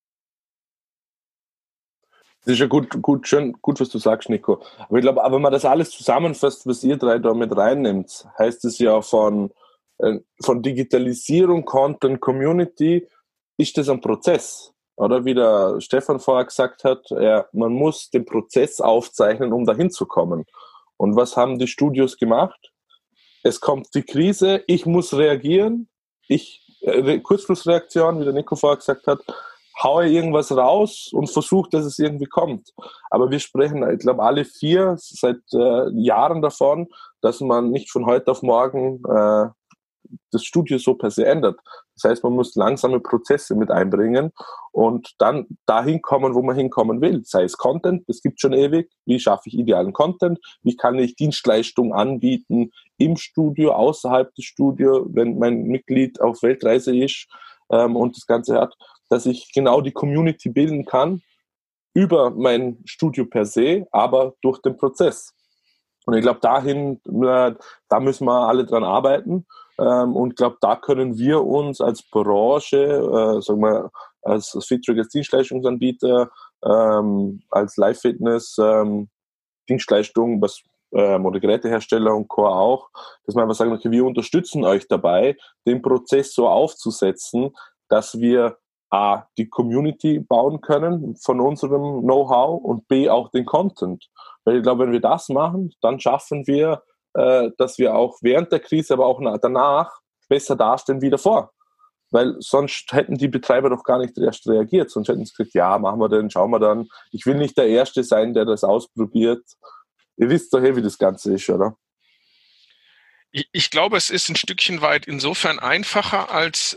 Das ist ja gut, was du sagst, Nico. Aber ich glaube, wenn man das alles zusammenfasst, was ihr drei da mit reinnimmt, heißt es ja von Digitalisierung, Content, Community, ist das ein Prozess. Oder wie der Stefan vorher gesagt hat, man muss den Prozess aufzeichnen, um dahin zu kommen. Und was haben die Studios gemacht? Es kommt die Krise, ich muss reagieren, Kurzschlussreaktion, wie der Nico vorher gesagt hat, haue irgendwas raus und versuche, dass es irgendwie kommt. Aber wir sprechen, ich glaube, alle vier seit Jahren davon, dass man nicht von heute auf morgen das Studio so per se ändert. Das heißt, man muss langsame Prozesse mit einbringen und dann dahin kommen, wo man hinkommen will. Sei es Content, das gibt schon ewig. Wie schaffe ich idealen Content? Wie kann ich Dienstleistungen anbieten im Studio, außerhalb des Studios, wenn mein Mitglied auf Weltreise ist und das Ganze hat, dass ich genau die Community bilden kann über mein Studio per se, aber durch den Prozess. Und ich glaube, da müssen wir alle dran arbeiten. Und ich glaube, da können wir uns als Branche, sagen wir, als FitTrack, als Dienstleistungsanbieter, als Live-Fitness, Dienstleistung, oder Gerätehersteller und Co. auch, dass wir einfach sagen, okay, wir unterstützen euch dabei, den Prozess so aufzusetzen, dass wir A, die Community bauen können von unserem Know-how und B, auch den Content. Weil ich glaube, wenn wir das machen, dann schaffen wir, dass wir auch während der Krise, aber auch danach besser dastehen wie davor. Weil sonst hätten die Betreiber doch gar nicht erst reagiert. Sonst hätten sie gesagt, ja, machen wir den, schauen wir dann. Ich will nicht der Erste sein, der das ausprobiert. Ihr wisst doch, wie das Ganze ist, oder? Ich glaube, es ist ein Stückchen weit insofern einfacher, als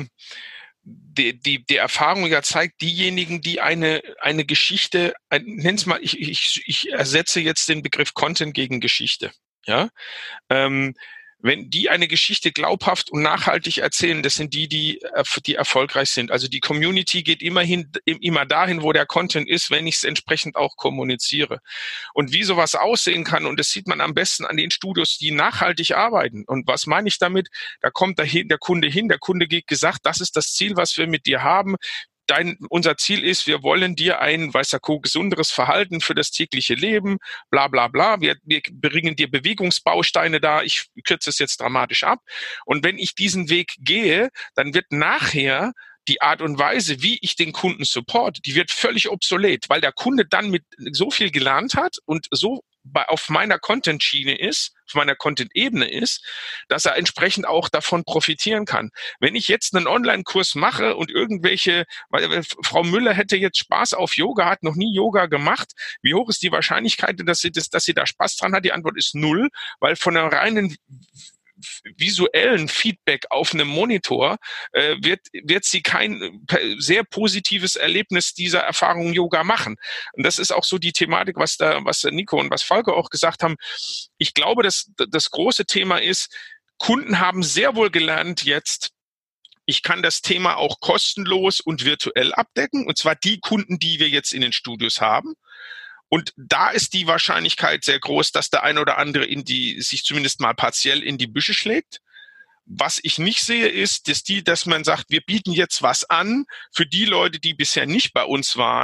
die Erfahrung ja zeigt, diejenigen, die eine Geschichte, nenn's mal, ich ersetze jetzt den Begriff Content gegen Geschichte. Ja, wenn die eine Geschichte glaubhaft und nachhaltig erzählen, das sind die erfolgreich sind. Also die Community geht immer dahin, wo der Content ist, wenn ich es entsprechend auch kommuniziere. Und wie sowas aussehen kann, und das sieht man am besten an den Studios, die nachhaltig arbeiten. Und was meine ich damit? Da kommt der Kunde hin, der Kunde geht gesagt, das ist das Ziel, was wir mit dir haben. Unser Ziel ist, wir wollen dir ein, gesunderes Verhalten für das tägliche Leben, bla bla bla. Wir bringen dir Bewegungsbausteine da. Ich kürze es jetzt dramatisch ab. Und wenn ich diesen Weg gehe, dann wird nachher die Art und Weise, wie ich den Kunden support, die wird völlig obsolet, weil der Kunde dann mit so viel gelernt hat und so auf meiner Content-Schiene ist, auf meiner Content-Ebene ist, dass er entsprechend auch davon profitieren kann. Wenn ich jetzt einen Online-Kurs mache und Frau Müller hätte jetzt Spaß auf Yoga, hat noch nie Yoga gemacht, wie hoch ist die Wahrscheinlichkeit, dass sie da Spaß dran hat? Die Antwort ist 0, weil von einer reinen visuellen Feedback auf einem Monitor wird sie kein sehr positives Erlebnis dieser Erfahrung Yoga machen. Und das ist auch so die Thematik, was der Nico und was Falco auch gesagt haben. Ich glaube, dass das große Thema ist, Kunden haben sehr wohl gelernt jetzt, ich kann das Thema auch kostenlos und virtuell abdecken, und zwar die Kunden, die wir jetzt in den Studios haben. Und da ist die Wahrscheinlichkeit sehr groß, dass der eine oder andere sich zumindest mal partiell in die Büsche schlägt. Was ich nicht sehe, ist, dass man sagt, wir bieten jetzt was an für die Leute, die bisher nicht bei uns waren,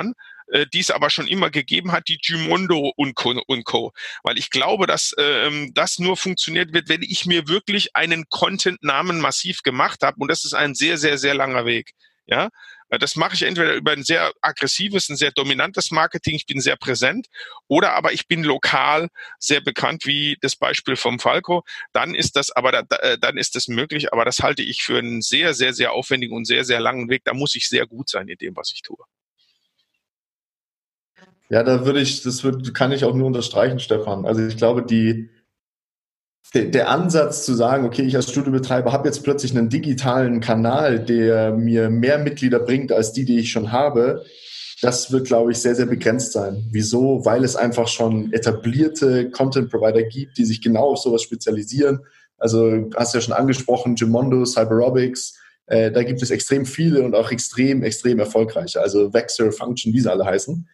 die es aber schon immer gegeben hat, die Gymondo und Co. Weil ich glaube, dass das nur funktioniert wird, wenn ich mir wirklich einen Content-Namen massiv gemacht habe. Und das ist ein sehr, sehr, sehr langer Weg. Ja, das mache ich entweder über ein sehr aggressives, ein sehr dominantes Marketing, ich bin sehr präsent, oder aber ich bin lokal sehr bekannt, wie das Beispiel vom Falco. Dann ist das dann ist das möglich, aber das halte ich für einen sehr, sehr, sehr aufwendigen und sehr, sehr langen Weg. Da muss ich sehr gut sein in dem, was ich tue. Ja, kann ich auch nur unterstreichen, Stefan. Also ich glaube, der Ansatz zu sagen, okay, ich als Studiobetreiber habe jetzt plötzlich einen digitalen Kanal, der mir mehr Mitglieder bringt als die ich schon habe, das wird, glaube ich, sehr, sehr begrenzt sein. Wieso? Weil es einfach schon etablierte Content-Provider gibt, die sich genau auf sowas spezialisieren. Also du hast ja schon angesprochen, Gymondo, Cyberobics, da gibt es extrem viele und auch extrem, extrem erfolgreiche. Also Vexer, Function, wie sie alle heißen.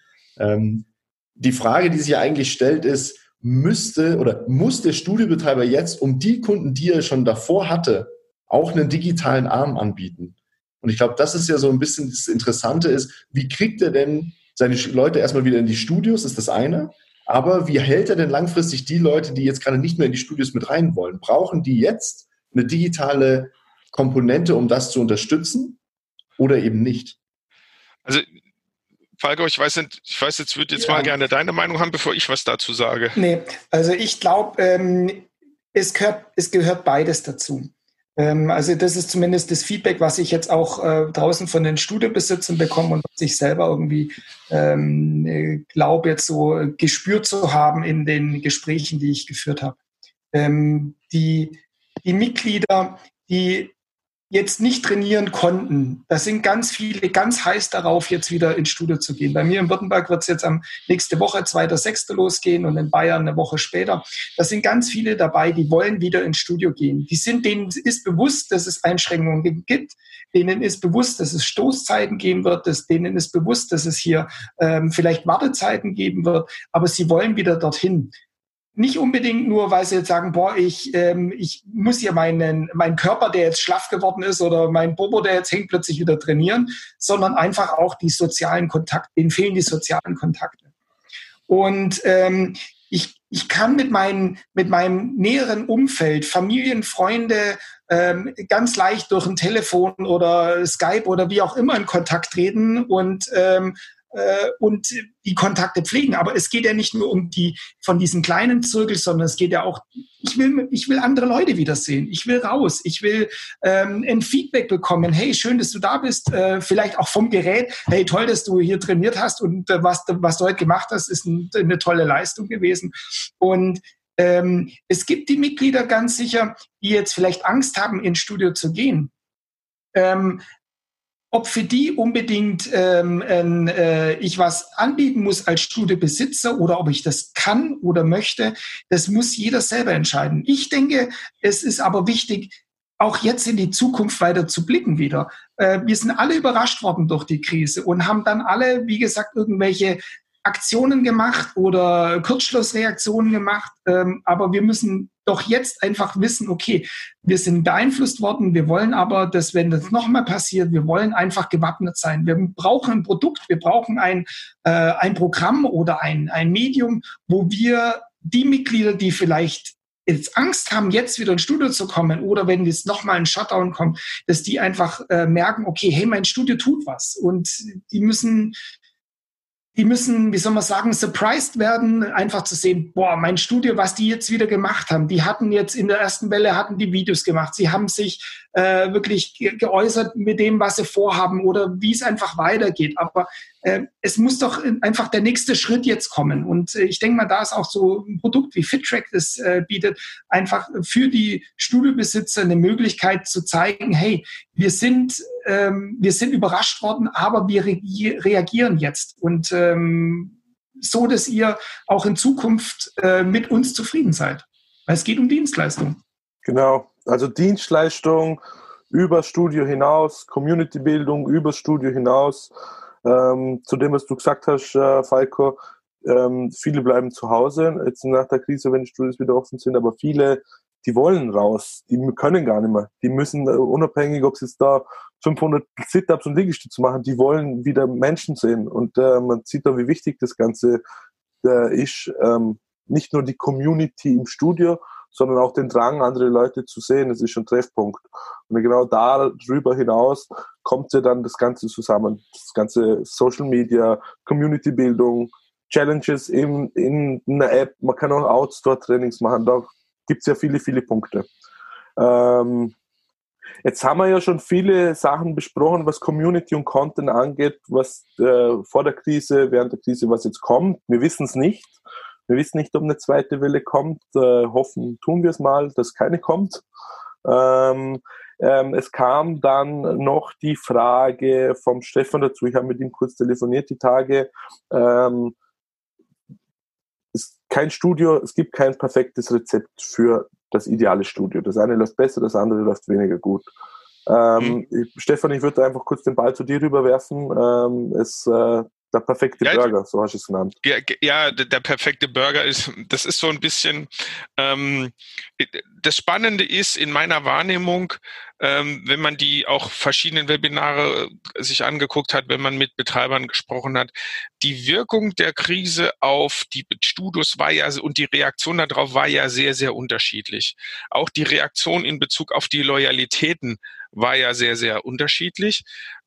Die Frage, die sich ja eigentlich stellt, ist, muss der Studiobetreiber jetzt, um die Kunden, die er schon davor hatte, auch einen digitalen Arm anbieten? Und ich glaube, das ist ja so ein bisschen das Interessante ist, wie kriegt er denn seine Leute erstmal wieder in die Studios, ist das eine. Aber wie hält er denn langfristig die Leute, die jetzt gerade nicht mehr in die Studios mit rein wollen? Brauchen die jetzt eine digitale Komponente, um das zu unterstützen oder eben nicht? Also Falco, ich weiß, jetzt würde jetzt mal gerne deine Meinung haben, bevor ich was dazu sage. Nee, also ich glaube, es gehört beides dazu. Also das ist zumindest das Feedback, was ich jetzt auch draußen von den Studiobesitzern bekomme und was ich selber irgendwie glaube jetzt so gespürt zu haben in den Gesprächen, die ich geführt habe. Die Mitglieder, die jetzt nicht trainieren konnten. Da sind ganz viele ganz heiß darauf, jetzt wieder ins Studio zu gehen. Bei mir in Württemberg wird es jetzt nächste Woche, 2.6. losgehen und in Bayern eine Woche später. Da sind ganz viele dabei, die wollen wieder ins Studio gehen. Denen ist bewusst, dass es Einschränkungen gibt. Denen ist bewusst, dass es Stoßzeiten geben wird. Denen ist bewusst, dass es hier vielleicht Wartezeiten geben wird. Aber sie wollen wieder dorthin. Nicht unbedingt nur, weil sie jetzt sagen, boah, ich muss ja meinen Körper, der jetzt schlaff geworden ist, oder mein Bobo, der jetzt hängt, plötzlich wieder trainieren, sondern einfach auch die sozialen Kontakte, denen fehlen die sozialen Kontakte. Und ich kann mit meinem näheren Umfeld, Familien, Freunde, ganz leicht durch ein Telefon oder Skype oder wie auch immer in Kontakt treten und die Kontakte pflegen. Aber es geht ja nicht nur um von diesen kleinen Zirkel, sondern es geht ja auch, ich will andere Leute wiedersehen. Ich will raus. Ich will ein Feedback bekommen. Hey, schön, dass du da bist. Vielleicht auch vom Gerät. Hey, toll, dass du hier trainiert hast und was du heute gemacht hast, ist eine tolle Leistung gewesen. Und es gibt die Mitglieder ganz sicher, die jetzt vielleicht Angst haben, ins Studio zu gehen. Ob für die unbedingt ich was anbieten muss als Studiobesitzer oder ob ich das kann oder möchte, das muss jeder selber entscheiden. Ich denke, es ist aber wichtig, auch jetzt in die Zukunft weiter zu blicken wieder. Wir sind alle überrascht worden durch die Krise und haben dann alle, wie gesagt, irgendwelche Aktionen gemacht oder Kurzschlussreaktionen gemacht. Aber wir müssen doch jetzt einfach wissen, okay, wir sind beeinflusst worden, wir wollen aber, dass wenn das nochmal passiert, wir wollen einfach gewappnet sein. Wir brauchen ein Produkt, wir brauchen ein Programm oder ein Medium, wo wir die Mitglieder, die vielleicht jetzt Angst haben, jetzt wieder ins Studio zu kommen oder wenn jetzt nochmal ein Shutdown kommt, dass die einfach merken, okay, hey, mein Studio tut was. Und die müssen, wie soll man sagen, surprised werden, einfach zu sehen, boah, mein Studio, was die jetzt wieder gemacht haben. Die hatten jetzt in der ersten Welle, hatten die Videos gemacht. Sie haben sich wirklich geäußert mit dem, was sie vorhaben oder wie es einfach weitergeht. Aber es muss doch einfach der nächste Schritt jetzt kommen. Und ich denke mal, da ist auch so ein Produkt wie FitTrack, das bietet einfach für die Studiobesitzer eine Möglichkeit zu zeigen, hey, wir sind überrascht worden, aber wir reagieren jetzt. Und so, dass ihr auch in Zukunft mit uns zufrieden seid. Weil es geht um Dienstleistung. Genau, also Dienstleistung über Studio hinaus, Community-Bildung über Studio hinaus. Zu dem, was du gesagt hast, Falco, viele bleiben zu Hause, jetzt nach der Krise, wenn die Studios wieder offen sind, aber viele die wollen raus, die können gar nicht mehr. Die müssen unabhängig, ob sie jetzt da 500 Sit-Ups und Liegestütze machen, die wollen wieder Menschen sehen. Und man sieht da, wie wichtig das Ganze ist. Nicht nur die Community im Studio, sondern auch den Drang, andere Leute zu sehen. Das ist schon ein Treffpunkt. Und genau darüber hinaus kommt ja dann das Ganze zusammen. Das ganze Social Media, Community-Bildung, Challenges in einer App. Man kann auch Outdoor-Trainings machen. Da gibt es ja viele, viele Punkte. Jetzt haben wir ja schon viele Sachen besprochen, was Community und Content angeht, was vor der Krise, während der Krise, was jetzt kommt. Wir wissen es nicht. Wir wissen nicht, ob eine zweite Welle kommt. Hoffen tun wir es mal, dass keine kommt. Es kam dann noch die Frage vom Stefan dazu. Ich habe mit ihm kurz telefoniert die Tage. Es gibt kein perfektes Rezept für das ideale Studio. Das eine läuft besser, das andere läuft weniger gut. Stefan, ich würde einfach kurz den Ball zu dir rüberwerfen. Der perfekte Burger, so hast du es genannt. Ja, der perfekte Burger das ist so ein bisschen, das Spannende ist in meiner Wahrnehmung, wenn man die auch verschiedenen Webinare sich angeguckt hat, wenn man mit Betreibern gesprochen hat, die Wirkung der Krise auf die Studios und die Reaktion darauf war ja sehr, sehr unterschiedlich. Auch die Reaktion in Bezug auf die Loyalitäten war ja sehr, sehr unterschiedlich.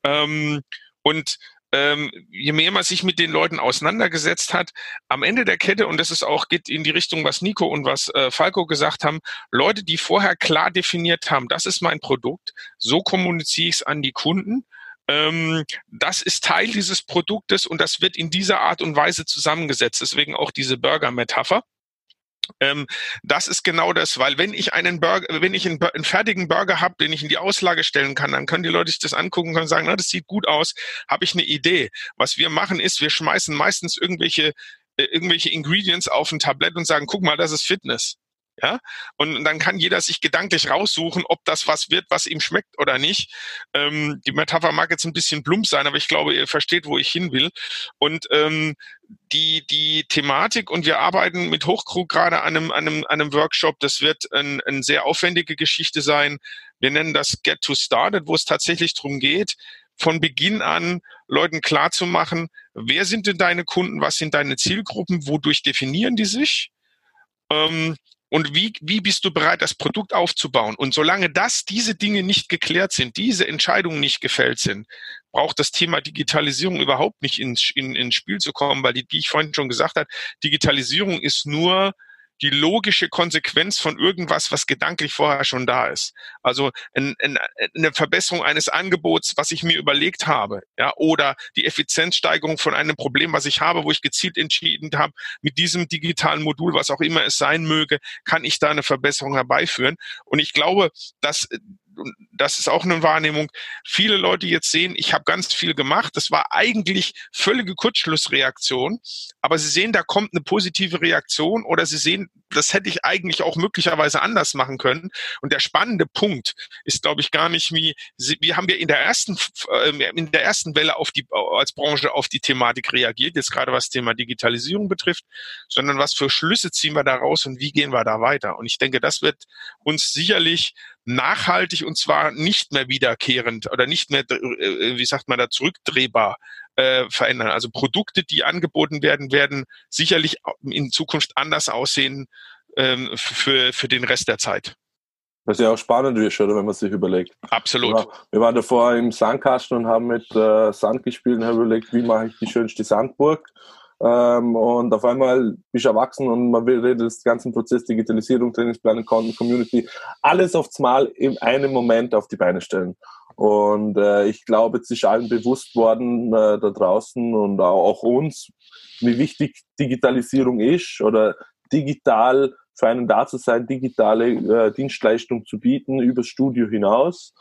Je mehr man sich mit den Leuten auseinandergesetzt hat, am Ende der Kette, und das ist auch, geht in die Richtung, was Nico und was Falco gesagt haben, Leute, die vorher klar definiert haben, das ist mein Produkt, so kommuniziere ich es an die Kunden, das ist Teil dieses Produktes und das wird in dieser Art und Weise zusammengesetzt, deswegen auch diese Burger-Metapher. Das ist genau das, weil wenn ich einen fertigen Burger habe, den ich in die Auslage stellen kann, dann können die Leute sich das angucken und sagen, na, das sieht gut aus, habe ich eine Idee. Was wir machen ist, wir schmeißen meistens irgendwelche Ingredients auf ein Tablett und sagen, guck mal, das ist Fitness. Ja, und dann kann jeder sich gedanklich raussuchen, ob das was wird, was ihm schmeckt oder nicht. Die Metapher mag jetzt ein bisschen plump sein, aber ich glaube, ihr versteht, wo ich hin will. Und die Thematik, und wir arbeiten mit Hochkrug gerade an einem Workshop, das wird eine sehr aufwendige Geschichte sein. Wir nennen das Get to Started, wo es tatsächlich darum geht, von Beginn an Leuten klarzumachen, wer sind denn deine Kunden, was sind deine Zielgruppen, wodurch definieren die sich? Und wie bist du bereit, das Produkt aufzubauen? Und solange diese Dinge nicht geklärt sind, diese Entscheidungen nicht gefällt sind, braucht das Thema Digitalisierung überhaupt nicht ins Spiel zu kommen, weil wie ich vorhin schon gesagt habe, Digitalisierung ist nur die logische Konsequenz von irgendwas, was gedanklich vorher schon da ist. Also eine Verbesserung eines Angebots, was ich mir überlegt habe, ja, oder die Effizienzsteigerung von einem Problem, was ich habe, wo ich gezielt entschieden habe, mit diesem digitalen Modul, was auch immer es sein möge, kann ich da eine Verbesserung herbeiführen. Und ich glaube, dass das ist auch eine Wahrnehmung, viele Leute jetzt sehen, ich habe ganz viel gemacht, das war eigentlich völlige Kurzschlussreaktion, aber sie sehen, da kommt eine positive Reaktion oder sie sehen, das hätte ich eigentlich auch möglicherweise anders machen können. Und der spannende Punkt ist, glaube ich, gar nicht, wie haben wir in der ersten Welle als Branche auf die Thematik reagiert, jetzt gerade was Thema Digitalisierung betrifft, sondern was für Schlüsse ziehen wir da raus und wie gehen wir da weiter. Und ich denke, das wird uns sicherlich nachhaltig und zwar nicht mehr wiederkehrend oder nicht mehr, zurückdrehbar verändern. Also Produkte, die angeboten werden sicherlich in Zukunft anders aussehen für den Rest der Zeit. Was ja auch spannend ist, oder, wenn man sich überlegt. Absolut. Wir waren davor im Sandkasten und haben mit Sand gespielt und haben überlegt, wie mache ich die schönste Sandburg. Und auf einmal bist du erwachsen und man will reden, das ganzen Prozess, Digitalisierung, Trainingsplanung, Content, Community, alles aufs Mal in einem Moment auf die Beine stellen. Und ich glaube, es ist allen bewusst worden da draußen und auch uns, wie wichtig Digitalisierung ist oder digital für einen da zu sein, digitale Dienstleistung zu bieten übers Studio hinaus.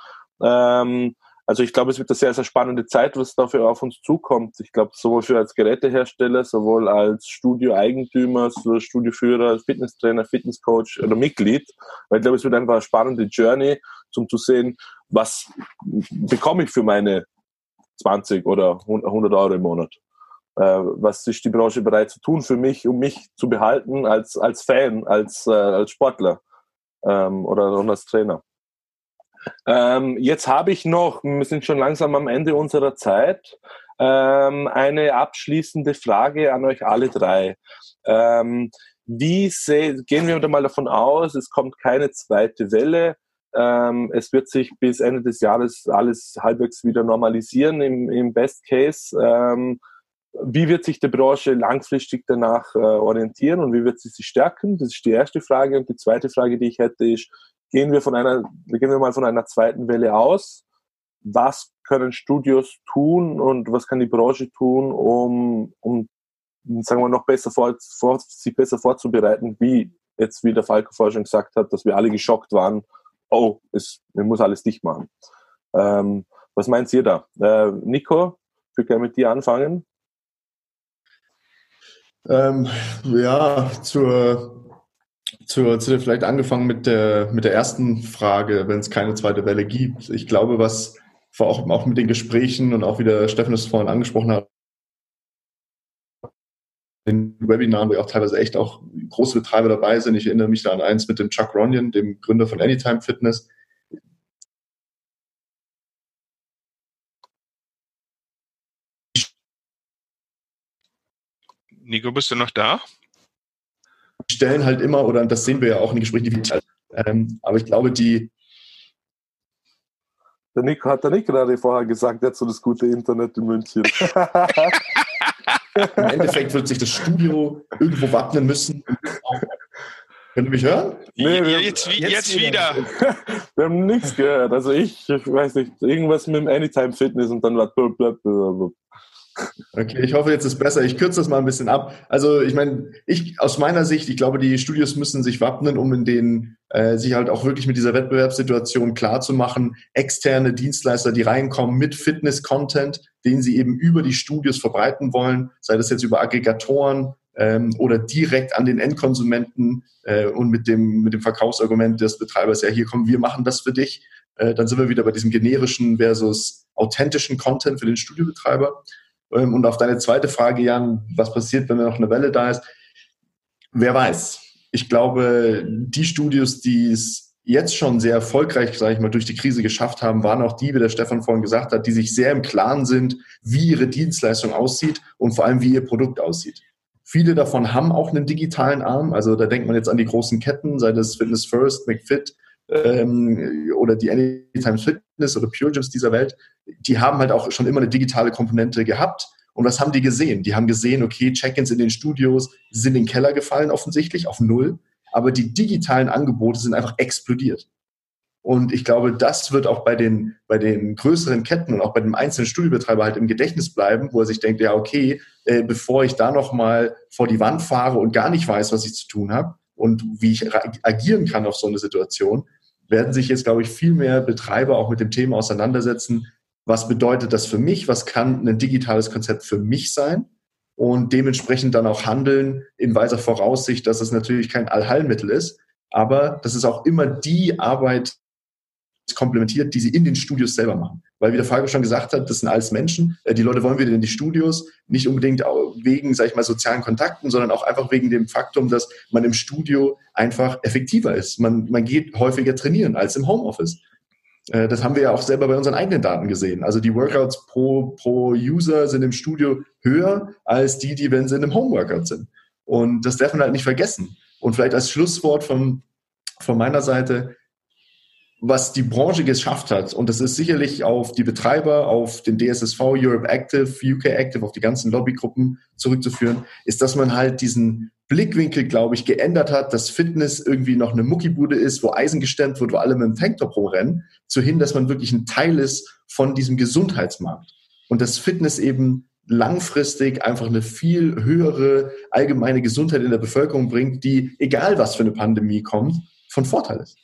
Also ich glaube, es wird eine sehr, sehr spannende Zeit, was dafür auf uns zukommt. Ich glaube, sowohl für als Gerätehersteller, sowohl als Studioeigentümer, als Studioführer, als Fitnesstrainer, Fitnesscoach oder Mitglied. Weil ich glaube, es wird einfach eine spannende Journey, um zu sehen, was bekomme ich für meine 20 oder 100 Euro im Monat. Was ist die Branche bereit zu tun für mich, um mich zu behalten als Fan, als Sportler. oder als Trainer. Jetzt habe ich noch, wir sind schon langsam am Ende unserer Zeit, eine abschließende Frage an euch alle drei. Gehen wir mal davon aus, es kommt keine zweite Welle. Es wird sich bis Ende des Jahres alles halbwegs wieder normalisieren im Best Case. Wie wird sich die Branche langfristig danach orientieren und wie wird sie sich stärken? Das ist die erste Frage. Und die zweite Frage, die ich hätte, ist, gehen wir mal von einer zweiten Welle aus. Was können Studios tun und was kann die Branche tun, um sagen wir, noch besser sich besser vorzubereiten, wie jetzt, wie der Falco vorher schon gesagt hat, dass wir alle geschockt waren, man muss alles dicht machen. Was meint ihr da? Nico, ich würde gerne mit dir anfangen. Vielleicht angefangen mit der ersten Frage, wenn es keine zweite Welle gibt. Ich glaube, was auch mit den Gesprächen und auch wie der Stefan es vorhin angesprochen hat, in Webinaren, wo ja auch teilweise echt auch große Betreiber dabei sind. Ich erinnere mich da an eins mit dem Chuck Runyon, dem Gründer von Anytime Fitness. Nico, bist du noch da? Die stellen halt immer, oder das sehen wir ja auch in den Gesprächen, aber ich glaube, Der Nico hat gerade vorher gesagt, er hat so das gute Internet in München. Im Endeffekt wird sich das Studio irgendwo wappnen müssen. Könnt ihr mich hören? Nee, jetzt wieder. Wir haben nichts gehört. Also ich weiß nicht, irgendwas mit dem Anytime Fitness und dann war blablabla. Okay, ich hoffe, jetzt ist besser. Ich kürze das mal ein bisschen ab. Also ich meine, aus meiner Sicht, ich glaube, die Studios müssen sich wappnen, um in denen sich halt auch wirklich mit dieser Wettbewerbssituation klarzumachen. Externe Dienstleister, die reinkommen mit Fitness-Content, den sie eben über die Studios verbreiten wollen, sei das jetzt über Aggregatoren oder direkt an den Endkonsumenten und mit dem Verkaufsargument des Betreibers, ja, hier kommen, wir machen das für dich. Dann sind wir wieder bei diesem generischen versus authentischen Content für den Studiobetreiber. Und auf deine zweite Frage, Jan, was passiert, wenn noch eine Welle da ist? Wer weiß. Ich glaube, die Studios, die es jetzt schon sehr erfolgreich, sage ich mal, durch die Krise geschafft haben, waren auch die, wie der Stefan vorhin gesagt hat, die sich sehr im Klaren sind, wie ihre Dienstleistung aussieht und vor allem, wie ihr Produkt aussieht. Viele davon haben auch einen digitalen Arm. Also da denkt man jetzt an die großen Ketten, sei das Fitness First, McFit oder die Anytime Fitness oder Pure Gyms dieser Welt. Die haben halt auch schon immer eine digitale Komponente gehabt. Und was haben die gesehen? Die haben gesehen, okay, Check-ins in den Studios sind in den Keller gefallen offensichtlich, auf null. Aber die digitalen Angebote sind einfach explodiert. Und ich glaube, das wird auch bei den größeren Ketten und auch bei dem einzelnen Studiobetreiber halt im Gedächtnis bleiben, wo er sich denkt, ja, okay, bevor ich da nochmal vor die Wand fahre und gar nicht weiß, was ich zu tun habe und wie ich agieren kann auf so eine Situation, werden sich jetzt, glaube ich, viel mehr Betreiber auch mit dem Thema auseinandersetzen. Was bedeutet das für mich? Was kann ein digitales Konzept für mich sein? Und dementsprechend dann auch handeln in weiser Voraussicht, dass es natürlich kein Allheilmittel ist, aber dass es auch immer die Arbeit komplementiert, die sie in den Studios selber machen. Weil, wie der Falco schon gesagt hat, das sind alles Menschen. Die Leute wollen wieder in die Studios, nicht unbedingt wegen, sag ich mal, sozialen Kontakten, sondern auch einfach wegen dem Faktum, dass man im Studio einfach effektiver ist. Man geht häufiger trainieren als im Homeoffice. Das haben wir ja auch selber bei unseren eigenen Daten gesehen. Also die Workouts pro User sind im Studio höher als die, wenn sie in einem Homeworkout sind. Und das darf man halt nicht vergessen. Und vielleicht als Schlusswort von meiner Seite, was die Branche geschafft hat, und das ist sicherlich auf die Betreiber, auf den DSSV, Europe Active, UK Active, auf die ganzen Lobbygruppen zurückzuführen, ist, dass man halt diesen Blickwinkel, glaube ich, geändert hat, dass Fitness irgendwie noch eine Muckibude ist, wo Eisen gestemmt wird, wo alle mit dem Tanktop rumrennen, zu hin, dass man wirklich ein Teil ist von diesem Gesundheitsmarkt. Und dass Fitness eben langfristig einfach eine viel höhere allgemeine Gesundheit in der Bevölkerung bringt, die, egal was für eine Pandemie kommt, von Vorteil ist.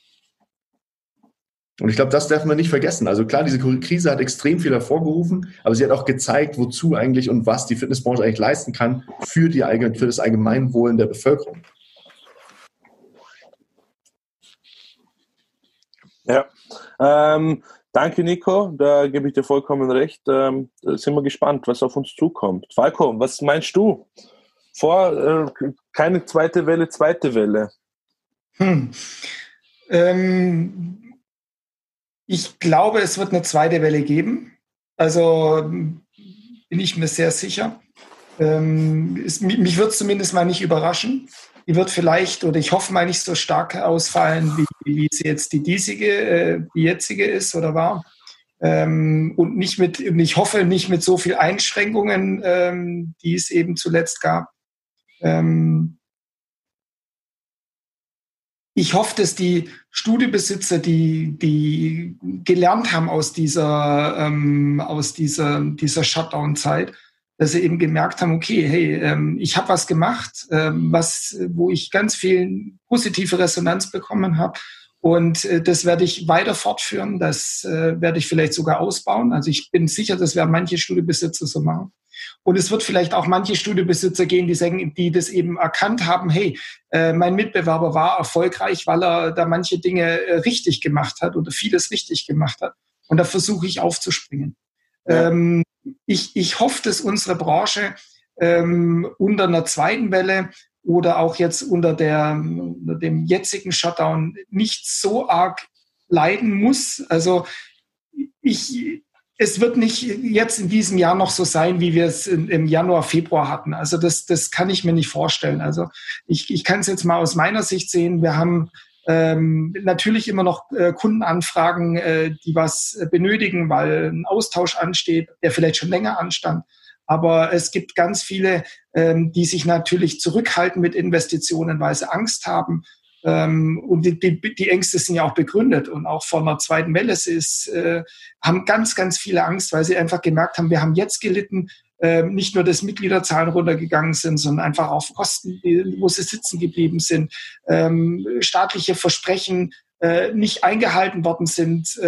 Und ich glaube, das darf man nicht vergessen. Also klar, diese Krise hat extrem viel hervorgerufen, aber sie hat auch gezeigt, wozu eigentlich und was die Fitnessbranche eigentlich leisten kann für das Allgemeinwohl der Bevölkerung. Ja, danke Nico, da gebe ich dir vollkommen recht. Sind wir gespannt, was auf uns zukommt. Falco, was meinst du? Keine zweite Welle, zweite Welle. Ich glaube, es wird eine zweite Welle geben. Also bin ich mir sehr sicher. Mich wird es zumindest mal nicht überraschen. Die wird vielleicht, oder ich hoffe mal, nicht so stark ausfallen, wie sie jetzt die jetzige ist oder war. Und ich hoffe nicht mit so viel Einschränkungen, die es eben zuletzt gab. Ich hoffe, dass die Studiobesitzer, die gelernt haben aus dieser Shutdown-Zeit, dass sie eben gemerkt haben, okay, hey, ich habe was gemacht, wo ich ganz viel positive Resonanz bekommen habe. Und das werde ich weiter fortführen, das werde ich vielleicht sogar ausbauen. Also ich bin sicher, das werden manche Studiobesitzer so machen. Und es wird vielleicht auch manche Studiobesitzer gehen, die das eben erkannt haben, hey, mein Mitbewerber war erfolgreich, weil er da manche Dinge richtig gemacht hat oder vieles richtig gemacht hat. Und da versuche ich aufzuspringen. Ja. Ich hoffe, dass unsere Branche unter einer zweiten Welle oder auch jetzt unter dem jetzigen Shutdown nicht so arg leiden muss. Also es wird nicht jetzt in diesem Jahr noch so sein, wie wir es im Januar, Februar hatten. Also das kann ich mir nicht vorstellen. Also ich kann es jetzt mal aus meiner Sicht sehen. Wir haben natürlich immer noch Kundenanfragen, die was benötigen, weil ein Austausch ansteht, der vielleicht schon länger anstand. Aber es gibt ganz viele, die sich natürlich zurückhalten mit Investitionen, weil sie Angst haben. Und die Ängste sind ja auch begründet. Und auch vor einer zweiten Welle haben ganz, ganz viele Angst, weil sie einfach gemerkt haben, wir haben jetzt gelitten, nicht nur, dass Mitgliederzahlen runtergegangen sind, sondern einfach auf Kosten, wo sie sitzen geblieben sind, staatliche Versprechen nicht eingehalten worden sind,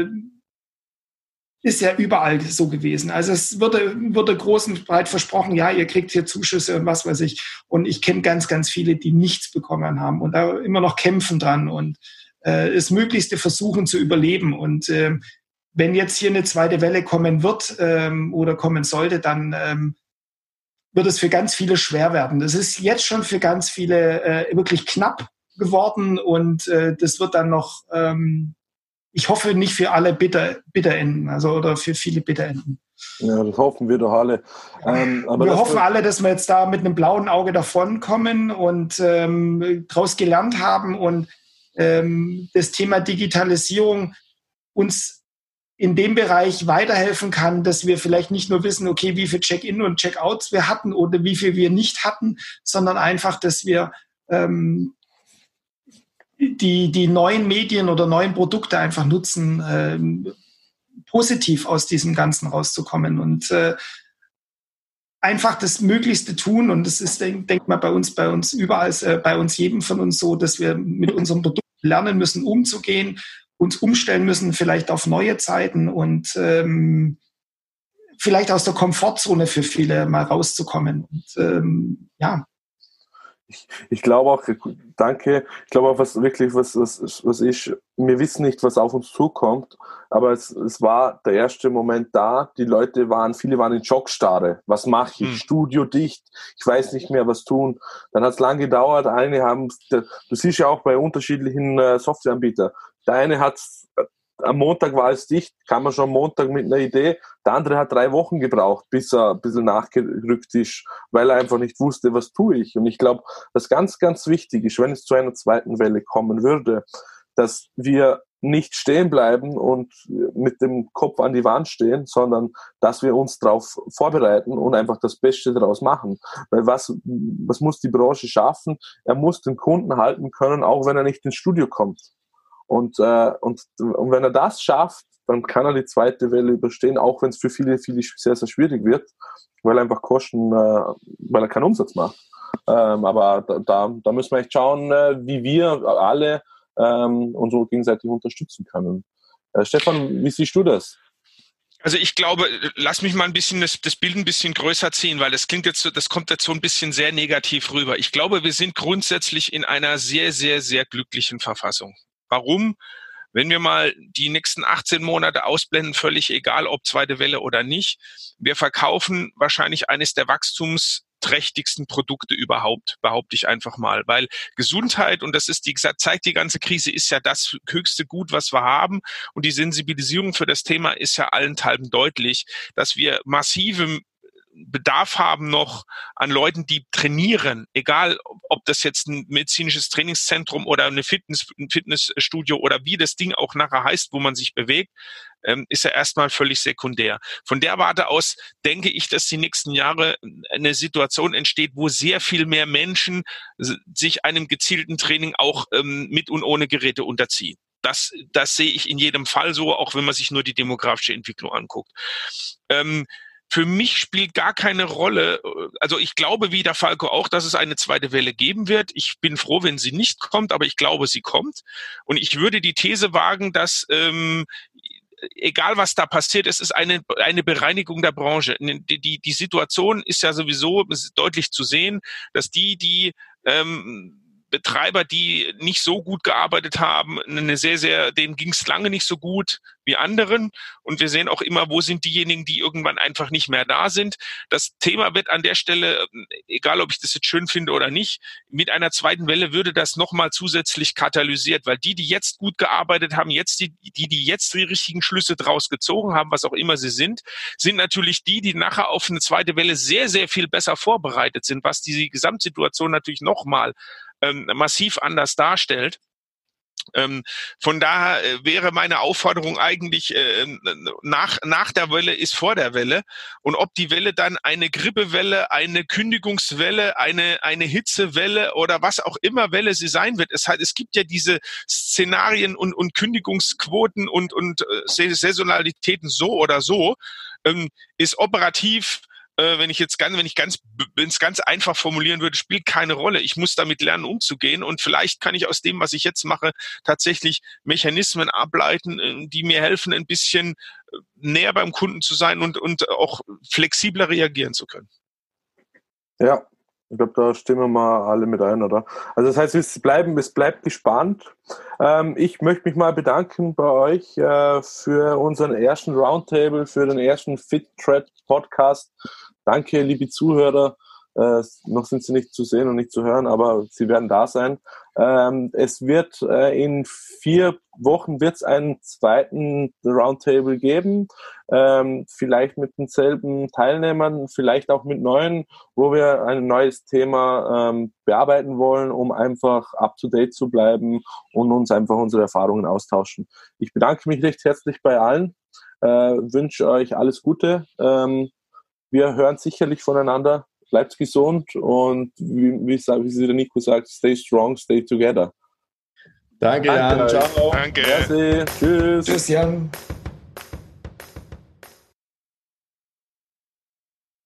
ist ja überall so gewesen. Also es wurde groß und breit versprochen, ja, ihr kriegt hier Zuschüsse und was weiß ich. Und ich kenne ganz, ganz viele, die nichts bekommen haben und da immer noch kämpfen dran und das Möglichste versuchen zu überleben. Und wenn jetzt hier eine zweite Welle kommen wird oder kommen sollte, dann wird es für ganz viele schwer werden. Das ist jetzt schon für ganz viele wirklich knapp geworden und das wird dann noch, ich hoffe, nicht für alle bitter enden, also oder für viele bitter enden. Ja, das hoffen wir doch alle. Aber wir hoffen alle, dass wir jetzt da mit einem blauen Auge davonkommen und daraus gelernt haben und das Thema Digitalisierung uns in dem Bereich weiterhelfen kann, dass wir vielleicht nicht nur wissen, okay, wie viel Check-in und Check-outs wir hatten oder wie viel wir nicht hatten, sondern einfach, dass wir die neuen Medien oder neuen Produkte einfach nutzen, positiv aus diesem Ganzen rauszukommen und einfach das Möglichste tun. Und das ist, denk mal, bei uns überall, bei uns jedem von uns so, dass wir mit unserem Produkt lernen müssen, umzugehen, uns umstellen müssen, vielleicht auf neue Zeiten und vielleicht aus der Komfortzone für viele mal rauszukommen. Und ja. Ich glaube auch, danke, ich glaube auch, was wir wissen nicht, was auf uns zukommt, aber es war der erste Moment da, viele waren in Schockstarre. Was mache ich? Studio dicht, ich weiß nicht mehr, was tun. Dann hat es lange gedauert, du siehst ja auch bei unterschiedlichen Softwareanbietern, der eine hat am Montag war es dicht, kam man schon am Montag mit einer Idee. Der andere hat 3 Wochen gebraucht, bis er ein bisschen nachgerückt ist, weil er einfach nicht wusste, was tue ich. Und ich glaube, was ganz, ganz wichtig ist, wenn es zu einer zweiten Welle kommen würde, dass wir nicht stehen bleiben und mit dem Kopf an die Wand stehen, sondern dass wir uns darauf vorbereiten und einfach das Beste daraus machen. Weil was muss die Branche schaffen? Er muss den Kunden halten können, auch wenn er nicht ins Studio kommt. Und wenn er das schafft, dann kann er die zweite Welle überstehen, auch wenn es für viele, viele sehr, sehr schwierig wird, weil er einfach weil er keinen Umsatz macht. Aber da müssen wir echt schauen, wie wir alle uns so gegenseitig unterstützen können. Stefan, wie siehst du das? Also ich glaube, lass mich mal ein bisschen das Bild ein bisschen größer ziehen, weil das kommt jetzt so ein bisschen sehr negativ rüber. Ich glaube, wir sind grundsätzlich in einer sehr, sehr, sehr glücklichen Verfassung. Warum? Wenn wir mal die nächsten 18 Monate ausblenden, völlig egal, ob zweite Welle oder nicht, wir verkaufen wahrscheinlich eines der trächtigsten Produkte überhaupt, behaupte ich einfach mal. Weil Gesundheit, und das ist zeigt die ganze Krise, ist ja das höchste Gut, was wir haben. Und die Sensibilisierung für das Thema ist ja allenthalben deutlich, dass wir massive Bedarf haben noch an Leuten, die trainieren, egal ob das jetzt ein medizinisches Trainingszentrum oder ein Fitnessstudio oder wie das Ding auch nachher heißt, wo man sich bewegt, ist ja erstmal völlig sekundär. Von der Warte aus denke ich, dass die nächsten Jahre eine Situation entsteht, wo sehr viel mehr Menschen sich einem gezielten Training auch mit und ohne Geräte unterziehen. Das sehe ich in jedem Fall so, auch wenn man sich nur die demografische Entwicklung anguckt. Für mich spielt gar keine Rolle, also ich glaube wie der Falco auch, dass es eine zweite Welle geben wird. Ich bin froh, wenn sie nicht kommt, aber ich glaube, sie kommt. Und ich würde die These wagen, dass egal was da passiert, es ist eine Bereinigung der Branche. Die Situation ist ja sowieso deutlich zu sehen, dass die Betreiber, die nicht so gut gearbeitet haben, denen ging es lange nicht so gut wie anderen. Und wir sehen auch immer, wo sind diejenigen, die irgendwann einfach nicht mehr da sind. Das Thema wird an der Stelle, egal ob ich das jetzt schön finde oder nicht, mit einer zweiten Welle würde das nochmal zusätzlich katalysiert, weil die jetzt gut gearbeitet haben, jetzt die jetzt die richtigen Schlüsse draus gezogen haben, was auch immer sie sind natürlich die nachher auf eine zweite Welle sehr, sehr viel besser vorbereitet sind, was die Gesamtsituation natürlich nochmal massiv anders darstellt. Von daher wäre meine Aufforderung eigentlich, nach der Welle ist vor der Welle. Und ob die Welle dann eine Grippewelle, eine Kündigungswelle, eine Hitzewelle oder was auch immer Welle sie sein wird. Es gibt ja diese Szenarien und Kündigungsquoten und Saisonalitäten so oder so, ist operativ, wenn ich ganz einfach formulieren würde, spielt keine Rolle. Ich muss damit lernen, umzugehen, und vielleicht kann ich aus dem, was ich jetzt mache, tatsächlich Mechanismen ableiten, die mir helfen, ein bisschen näher beim Kunden zu sein und auch flexibler reagieren zu können. Ja, ich glaube, da stimmen wir alle mit ein, oder? Also das heißt, es bleibt gespannt. Ich möchte mich mal bedanken bei euch für unseren ersten Roundtable, für den ersten FitTread Podcast. Danke, liebe Zuhörer. Noch sind sie nicht zu sehen und nicht zu hören, aber sie werden da sein. Es wird in 4 Wochen wird's einen zweiten Roundtable geben, vielleicht mit denselben Teilnehmern, vielleicht auch mit neuen, wo wir ein neues Thema bearbeiten wollen, um einfach up-to-date zu bleiben und uns einfach unsere Erfahrungen austauschen. Ich bedanke mich recht herzlich bei allen, wünsche euch alles Gute. Wir hören sicherlich voneinander. Bleibt gesund und wie der Nico sagt, stay strong, stay together. Danke, Jan. Ciao. Danke. Merci. Tschüss. Tschüss, Jan.